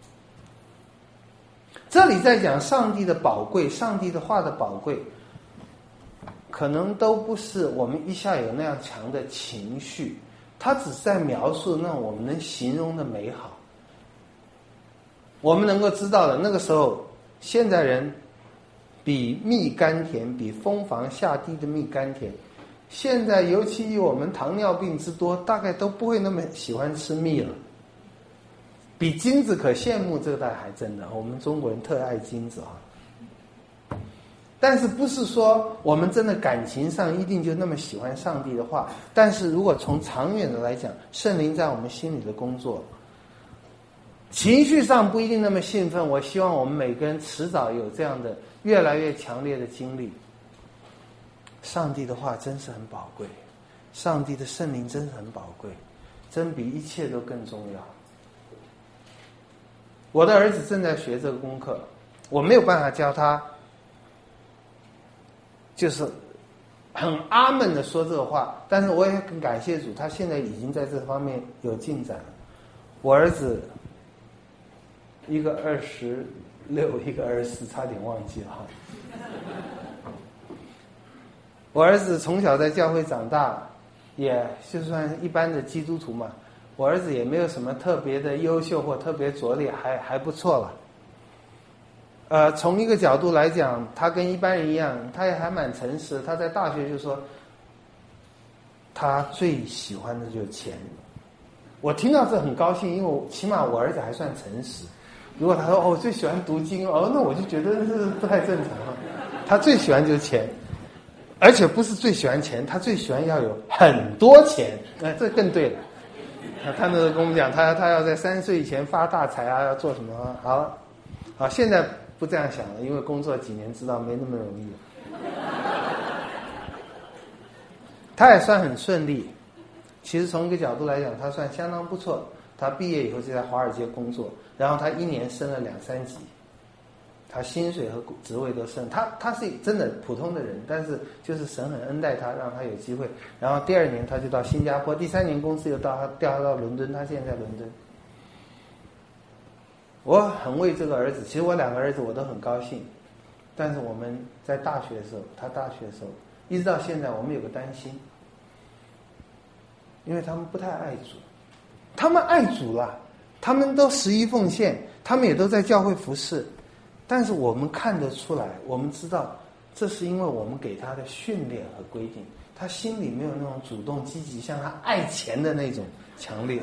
这里在讲上帝的宝贵，上帝的话的宝贵。可能都不是我们一下有那样强的情绪，它只是在描述那种我们能形容的美好。我们能够知道的，那个时候现在人比蜜甘甜，比蜂房下滴的蜜甘甜。现在尤其以我们糖尿病之多，大概都不会那么喜欢吃蜜了。比金子可羡慕，这个倒还真的，我们中国人特爱金子啊。但是不是说我们真的感情上一定就那么喜欢上帝的话？但是如果从长远的来讲，圣灵在我们心里的工作，情绪上不一定那么兴奋。我希望我们每个人迟早有这样的越来越强烈的经历。上帝的话真是很宝贵，上帝的圣灵真是很宝贵，真比一切都更重要。我的儿子正在学这个功课，我没有办法教他就是很阿闷的说这个话，但是我也很感谢主，他现在已经在这方面有进展了。我儿子一个二十六，一个二十四，差点忘记了哈。我儿子从小在教会长大，也就算一般的基督徒嘛。 我儿子也没有什么特别的优秀或特别拙劣，还还不错了。呃，从一个角度来讲，他跟一般人一样，他也还蛮诚实。他在大学就说，他最喜欢的就是钱。我听到这很高兴，因为我起码我儿子还算诚实。如果他说哦，我最喜欢读经哦，那我就觉得这不太正常了。他最喜欢就是钱，而且不是最喜欢钱，他最喜欢要有很多钱。那、呃、这更对了。他那时候跟我们讲，他他要在三十岁以前发大财啊，要做什么？好，好，现在不这样想了，因为工作几年知道没那么容易。他也算很顺利，其实从一个角度来讲，他算相当不错。他毕业以后就在华尔街工作，然后他一年升了两三级，他薪水和职位都升。他他是真的普通的人，但是就是神很恩待他，让他有机会。然后第二年他就到新加坡，第三年公司又到他调他到伦敦，他现在在伦敦。我很为这个儿子，其实我两个儿子我都很高兴，但是我们在大学的时候，他大学的时候，一直到现在，我们有个担心，因为他们不太爱主。他们爱主了，他们都十一奉献，他们也都在教会服侍，但是我们看得出来，我们知道这是因为我们给他的训练和规定，他心里没有那种主动积极像他爱钱的那种强烈。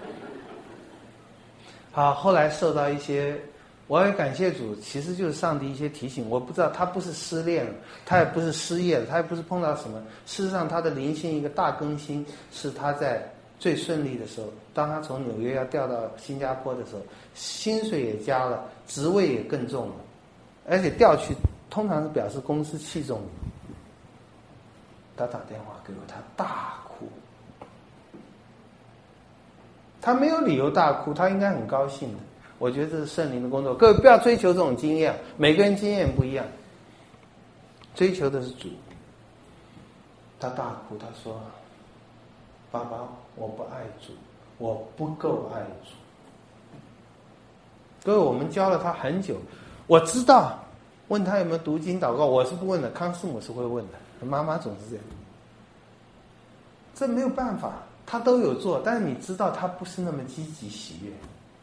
好，后来受到一些，我也感谢主，其实就是上帝一些提醒。我不知道他不是失恋了，他也不是失业了，他也不是碰到什么，事实上他的灵性一个大更新是他在最顺利的时候，当他从纽约要调到新加坡的时候，薪水也加了，职位也更重了，而且调去通常是表示公司器重你。他打电话给我，他大哭，他没有理由大哭，他应该很高兴的。我觉得这是圣灵的工作。各位不要追求这种经验，每个人经验不一样，追求的是主。他大哭，他说：“爸爸，我不爱主，我不够爱主。”各位，我们教了他很久，我知道，问他有没有读经祷告，我是不问的，康师母是会问的，妈妈总是这样。这没有办法，他都有做，但是你知道他不是那么积极喜悦。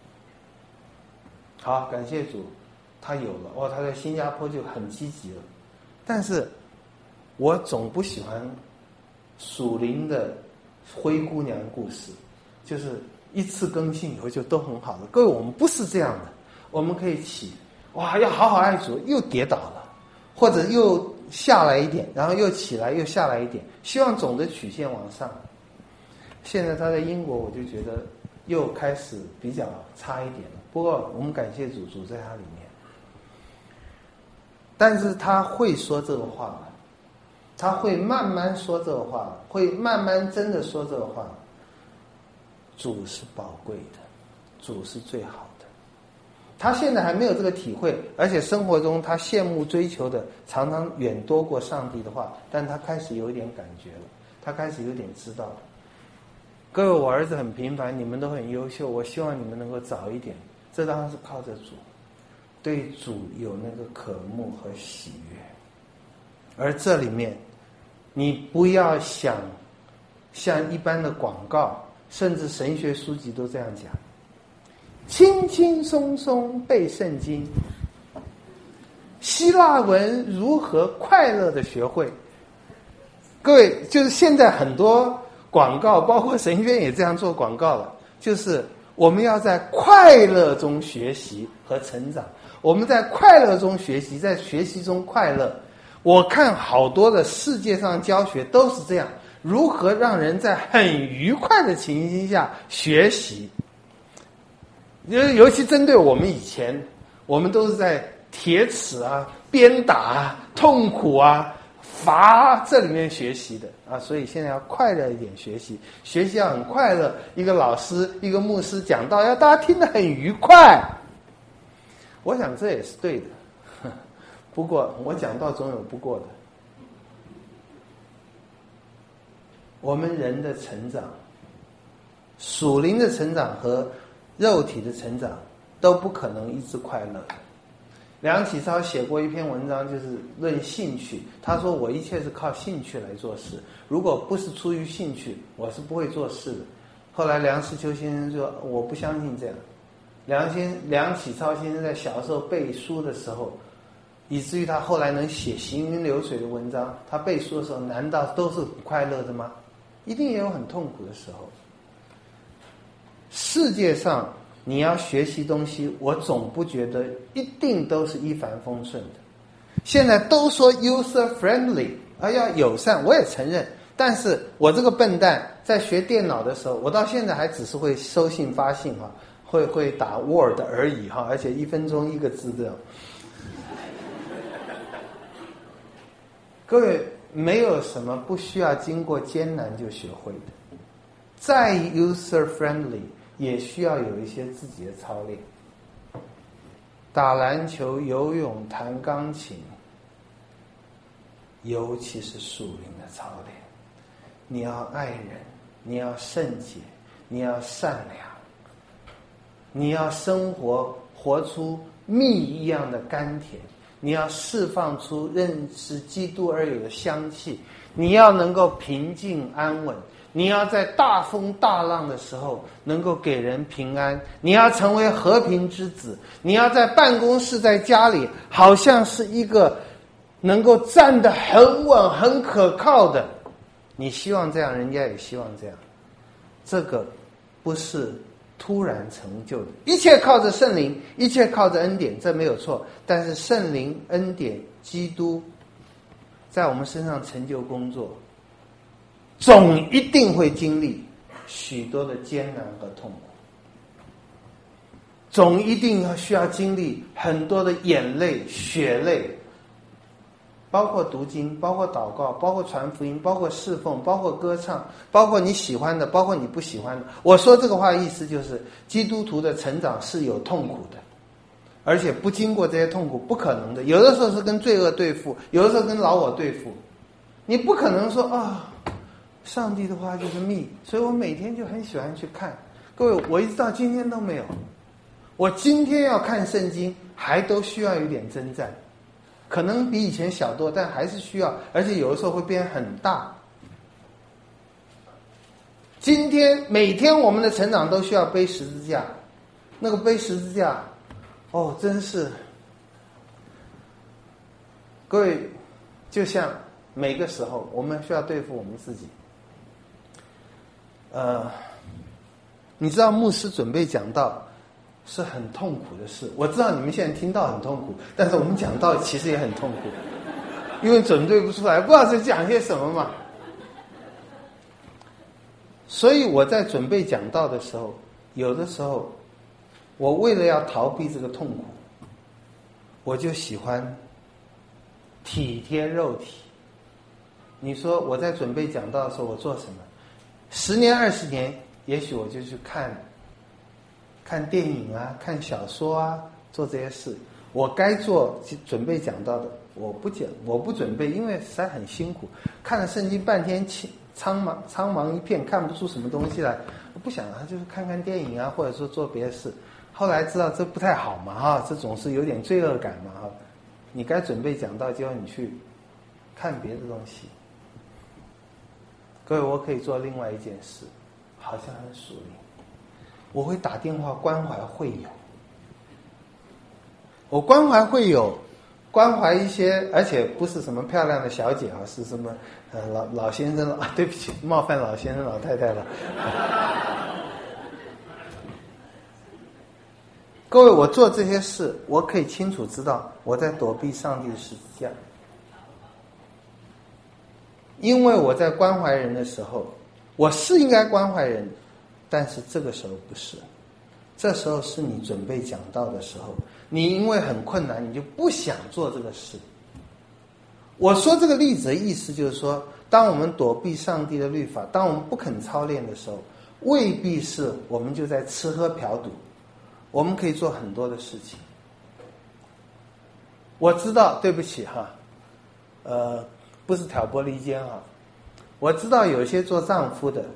好，感谢主，他有了，哦，他在新加坡就很积极了。但是我总不喜欢属灵的灰姑娘故事，就是一次更新以后就都很好了。各位，我们不是这样的，我们可以起，哇，要好好爱主，又跌倒了，或者又下来一点，然后又起来，又下来一点，希望总的曲线往上。现在他在英国，我就觉得又开始比较差一点了。不过我们感谢主，主在他里面。但是他会说这个话了，他会慢慢说这个话，会慢慢真的说这个话。主是宝贵的，主是最好的。他现在还没有这个体会，而且生活中他羡慕追求的常常远多过上帝的话，但他开始有一点感觉了，他开始有点知道了。各位，我儿子很平凡，你们都很优秀，我希望你们能够早一点。这当然是靠着主，对主有那个渴慕和喜悦。而这里面，你不要想像一般的广告，甚至神学书籍都这样讲，轻轻松松背圣经，希腊文如何快乐的学会。各位，就是现在很多广告，包括神学院也这样做广告了，就是我们要在快乐中学习和成长。我们在快乐中学习，在学习中快乐。我看好多的世界上教学都是这样，如何让人在很愉快的情形下学习。尤其针对我们以前，我们都是在铁齿啊、鞭打啊、痛苦啊、罚这里面学习的啊，所以现在要快乐一点学习，学习要很快乐。一个老师、一个牧师讲道，要大家听得很愉快。我想这也是对的，不过我讲道总有不过的。我们人的成长，属灵的成长和肉体的成长都不可能一直快乐。梁启超写过一篇文章，就是论兴趣。他说：“我一切是靠兴趣来做事，如果不是出于兴趣，我是不会做事的。 后来梁实秋先生说我不相信这样。梁先梁启超先生在小时候背书的时候，以至于他后来能写行云流水的文章，他背书的时候难道都是快乐的吗？一定也有很痛苦的时候。世界上你要学习东西，我总不觉得一定都是一帆风顺的。现在都说 user friendly 啊，要友善，我也承认。但是我这个笨蛋在学电脑的时候，我到现在还只是会收信发信哈，会会打 Word 而已哈，而且一分钟一个字这样。各位，没有什么不需要经过艰难就学会的，再 user friendly 也需要有一些自己的操练。打篮球、游泳、弹钢琴，尤其是属灵的操练。你要爱人，你要圣洁，你要善良，你要生活活出蜜一样的甘甜，你要释放出认识基督而有的香气，你要能够平静安稳，你要在大风大浪的时候能够给人平安，你要成为和平之子，你要在办公室在家里好像是一个能够站得很稳很可靠的，你希望这样，人家也希望这样。这个不是突然成就的，一切靠着圣灵，一切靠着恩典，这没有错。但是圣灵、恩典、基督在我们身上成就工作，总一定会经历许多的艰难和痛苦，总一定要需要经历很多的眼泪、血泪，包括读经，包括祷告，包括传福音，包括侍奉，包括歌唱，包括你喜欢的，包括你不喜欢的。我说这个话意思就是，基督徒的成长是有痛苦的，而且不经过这些痛苦不可能的。有的时候是跟罪恶对付，有的时候跟老我对付。你不可能说啊，上帝的话就是密，所以我每天就很喜欢去看。各位，我一直到今天都没有。我今天要看圣经，还都需要有点征战。可能比以前小多，但还是需要，而且有的时候会变很大。今天每天我们的成长都需要背十字架，那个背十字架，哦，真是，各位，就像每个时候我们需要对付我们自己。呃，你知道牧师准备讲道是很痛苦的事，我知道你们现在听到很痛苦，但是我们讲道其实也很痛苦，因为准备不出来，不知道是讲些什么嘛。所以我在准备讲道的时候，有的时候我为了要逃避这个痛苦，我就喜欢体贴肉体。你说我在准备讲道的时候我做什么？十年二十年，也许我就去看看电影啊，看小说啊，做这些事。我该做准备讲到的，我不讲，我不准备，因为实在很辛苦。看了圣经半天，苍茫苍茫一片，看不出什么东西来。我不想啊，就是看看电影啊，或者说做别的事。后来知道这不太好嘛，哈，这总是有点罪恶感嘛，哈。你该准备讲到，就要你去看别的东西。各位，我可以做另外一件事，好像很属灵。我会打电话关怀会友，我关怀会友，关怀一些，而且不是什么漂亮的小姐啊，是什么呃老老先生了，对不起，冒犯老先生老太太了。各位，我做这些事，我可以清楚知道我在躲避上帝的十字架，因为我在关怀人的时候，我是应该关怀人。但是这个时候不是，这时候是你准备讲道的时候，你因为很困难，你就不想做这个事。我说这个例子的意思就是说，当我们躲避上帝的律法，当我们不肯操练的时候，未必是我们就在吃喝嫖赌，我们可以做很多的事情。我知道，对不起哈，呃，不是挑拨离间哈，我知道有些做丈夫的，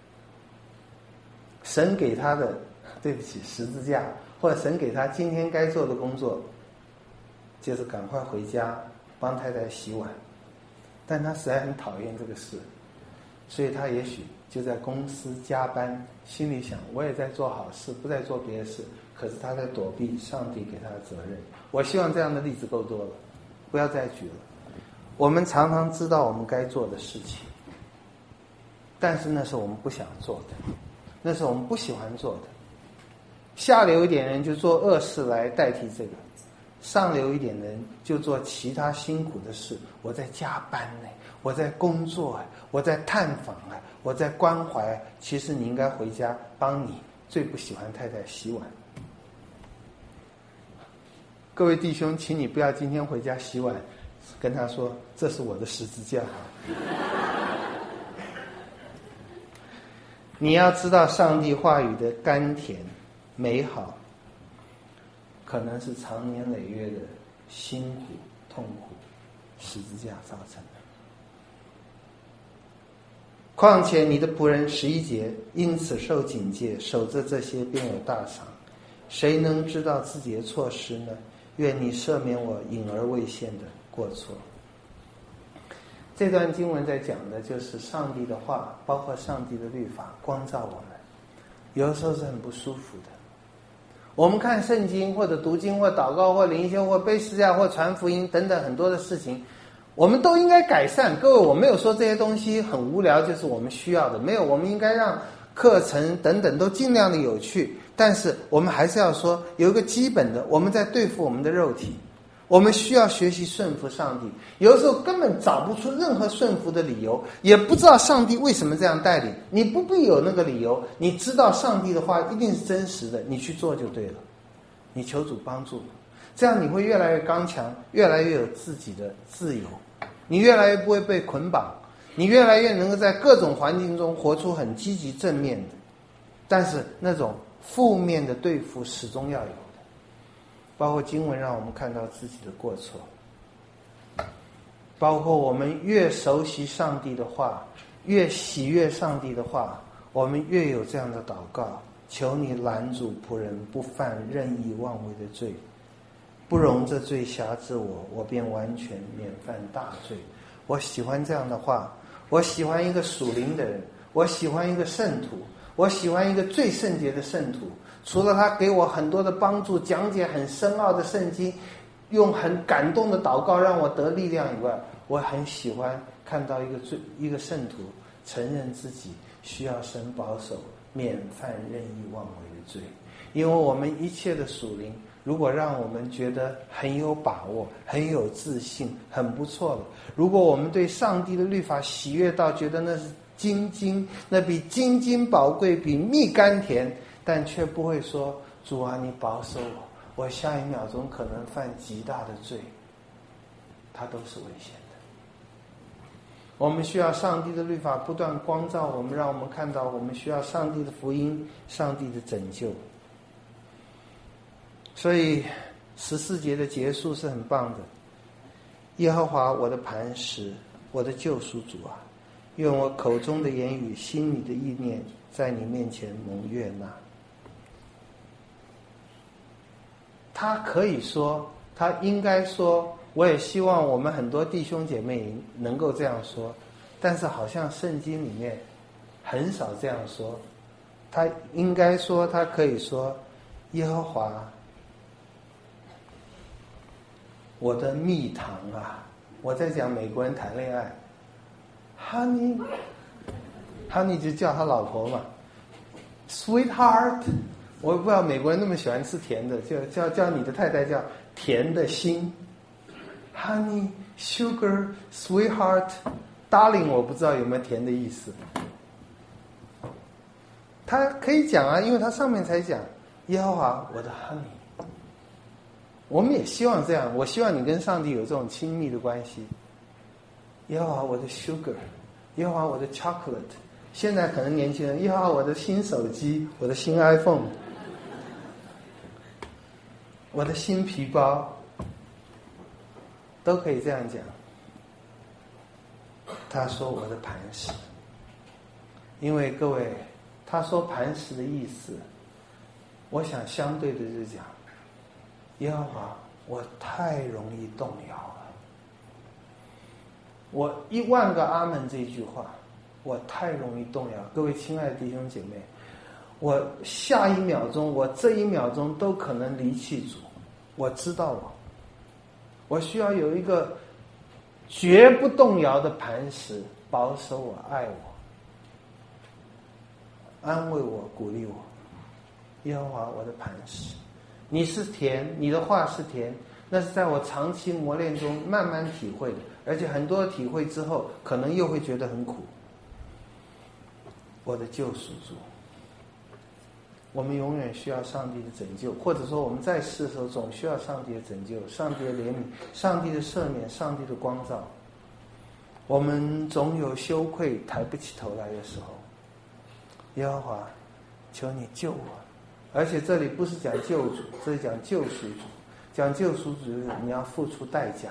神给他的，对不起，十字架，或者神给他今天该做的工作，就是赶快回家帮太太洗碗，但他实在很讨厌这个事，所以他也许就在公司加班，心里想我也在做好事，不在做别的事，可是他在躲避上帝给他的责任。我希望这样的例子够多了，不要再举了。我们常常知道我们该做的事情，但是那是我们不想做的，那是我们不喜欢做的。下流一点人就做恶事来代替这个，上流一点人就做其他辛苦的事。我在加班呢，我在工作，我在探访，我在关怀。其实你应该回家帮你最不喜欢太太洗碗。各位弟兄，请你不要今天回家洗碗跟他说这是我的十字架。你要知道上帝话语的甘甜美好，可能是长年累月的辛苦痛苦十字架造成的。况且你的仆人十一节因此受警戒，守着这些便有大赏。谁能知道自己的错失呢？愿你赦免我隐而未现的过错。这段经文在讲的就是上帝的话，包括上帝的律法光照我们，有的时候是很不舒服的。我们看圣经或者读经或祷告或灵修或背十字架或传福音等等很多的事情，我们都应该改善。各位，我没有说这些东西很无聊就是我们需要的，没有，我们应该让课程等等都尽量的有趣，但是我们还是要说有一个基本的，我们在对付我们的肉体，我们需要学习顺服上帝。有的时候根本找不出任何顺服的理由，也不知道上帝为什么这样带领，你不必有那个理由，你知道上帝的话一定是真实的，你去做就对了。你求主帮助，这样你会越来越刚强，越来越有自己的自由，你越来越不会被捆绑，你越来越能够在各种环境中活出很积极正面的，但是那种负面的对付始终要有的。包括经文让我们看到自己的过错，包括我们越熟悉上帝的话，越喜悦上帝的话，我们越有这样的祷告：求你拦阻仆人不犯任意妄为的罪，不容这罪辖制我，我便完全免犯大罪。我喜欢这样的话，我喜欢一个属灵的人，我喜欢一个圣徒，我喜欢一个最圣洁的圣徒。除了他给我很多的帮助，讲解很深奥的圣经，用很感动的祷告让我得力量以外，我很喜欢看到一个最一个圣徒承认自己需要神保守，免犯任意妄为的罪。因为我们一切的属灵，如果让我们觉得很有把握，很有自信，很不错了，如果我们对上帝的律法喜悦到觉得那是金金，那比金金宝贵，比蜜甘甜，但却不会说主啊你保守我，我下一秒钟可能犯极大的罪，它都是危险的。我们需要上帝的律法不断光照我们，让我们看到我们需要上帝的福音，上帝的拯救。所以十四节的结束是很棒的。耶和华我的磐石，我的救赎主啊，愿我口中的言语，心里的意念，在你面前蒙悦纳。他可以说，他应该说，我也希望我们很多弟兄姐妹能够这样说，但是好像圣经里面很少这样说。他应该说，他可以说，耶和华我的蜜糖啊。我在讲美国人谈恋爱 honey honey 就叫他老婆嘛 sweetheart， 我不知道美国人那么喜欢吃甜的，就叫叫你的太太叫甜的心 honey sugar sweetheart darling， 我不知道有没有甜的意思。他可以讲啊，因为他上面才讲耶和华我的 honey。 我们也希望这样，我希望你跟上帝有这种亲密的关系。耶和华我的 sugar， 耶和华我的 chocolate， 现在可能年轻人耶和华我的新手机，我的新 iPhone， 我的新皮包，都可以这样讲。他说我的磐石，因为各位他说磐石的意思，我想相对的就是讲耶和华我太容易动摇了。我一万个阿门这句话， 我太容易动摇。各位亲爱的弟兄姐妹，我下一秒钟，我这一秒钟都可能离弃主。我知道我，我需要有一个绝不动摇的磐石，保守我、爱我、安慰我、鼓励我。耶和华我的磐石，你是甜，你的话是甜，那是在我长期磨练中慢慢体会的，而且很多体会之后，可能又会觉得很苦。我的救赎主，我们永远需要上帝的拯救，或者说我们在世的时候总需要上帝的拯救、上帝的怜悯、上帝的赦免、上帝的光照。我们总有羞愧抬不起头来的时候，耶和华，求你救我。而且这里不是讲救主，这是讲救赎主。讲救赎主，你要付出代价，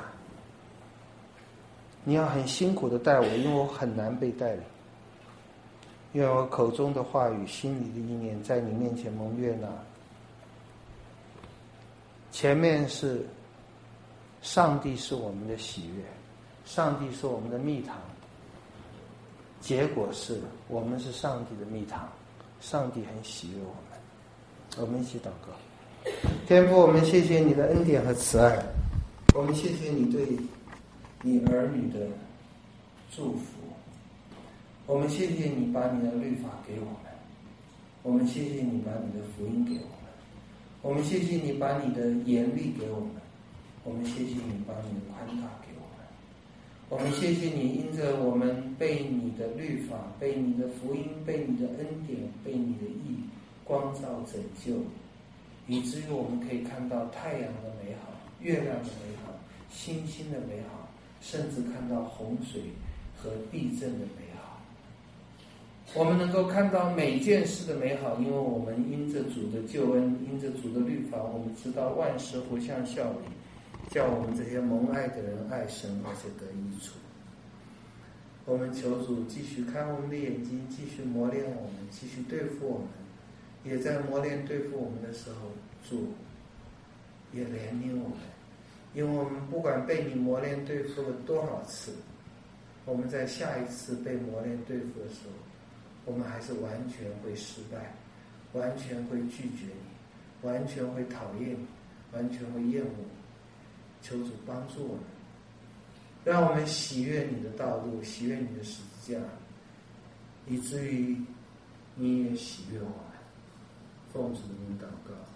你要很辛苦的带我，因为我很难被带领。愿我口中的话语、心里的意念在你面前蒙悦纳。前面是上帝是我们的喜悦，上帝是我们的蜜糖，结果是我们是上帝的蜜糖，上帝很喜悦我们。我们一起祷告。天父，我们谢谢你的恩典和慈爱，我们谢谢你对你儿女的祝福，我们谢谢你把你的律法给我们，我们谢谢你把你的福音给我们，我们谢谢你把你的严厉给我们，我们谢谢你把你的宽大给我们，我们谢谢你因着我们被你的律法、被你的福音、被你的恩典、被你的义光照拯救，以至于我们可以看到太阳的美好、月亮的美好、星星的美好，甚至看到洪水和地震的美好。我们能够看到每件事的美好，因为我们因着主的救恩，因着主的律法，我们知道万事互相效力，叫我们这些蒙爱的人爱神，而且得益处。我们求主继续看我们的眼睛，继续磨练我们，继续对付我们，也在磨练对付我们的时候，主也怜悯我们，因为我们不管被你磨练对付了多少次，我们在下一次被磨练对付的时候，我们还是完全会失败，完全会拒绝你，完全会讨厌你，完全会厌恶你。求主帮助我们，让我们喜悦你的道路，喜悦你的十字架，以至于你也喜悦我们。奉主名祷告。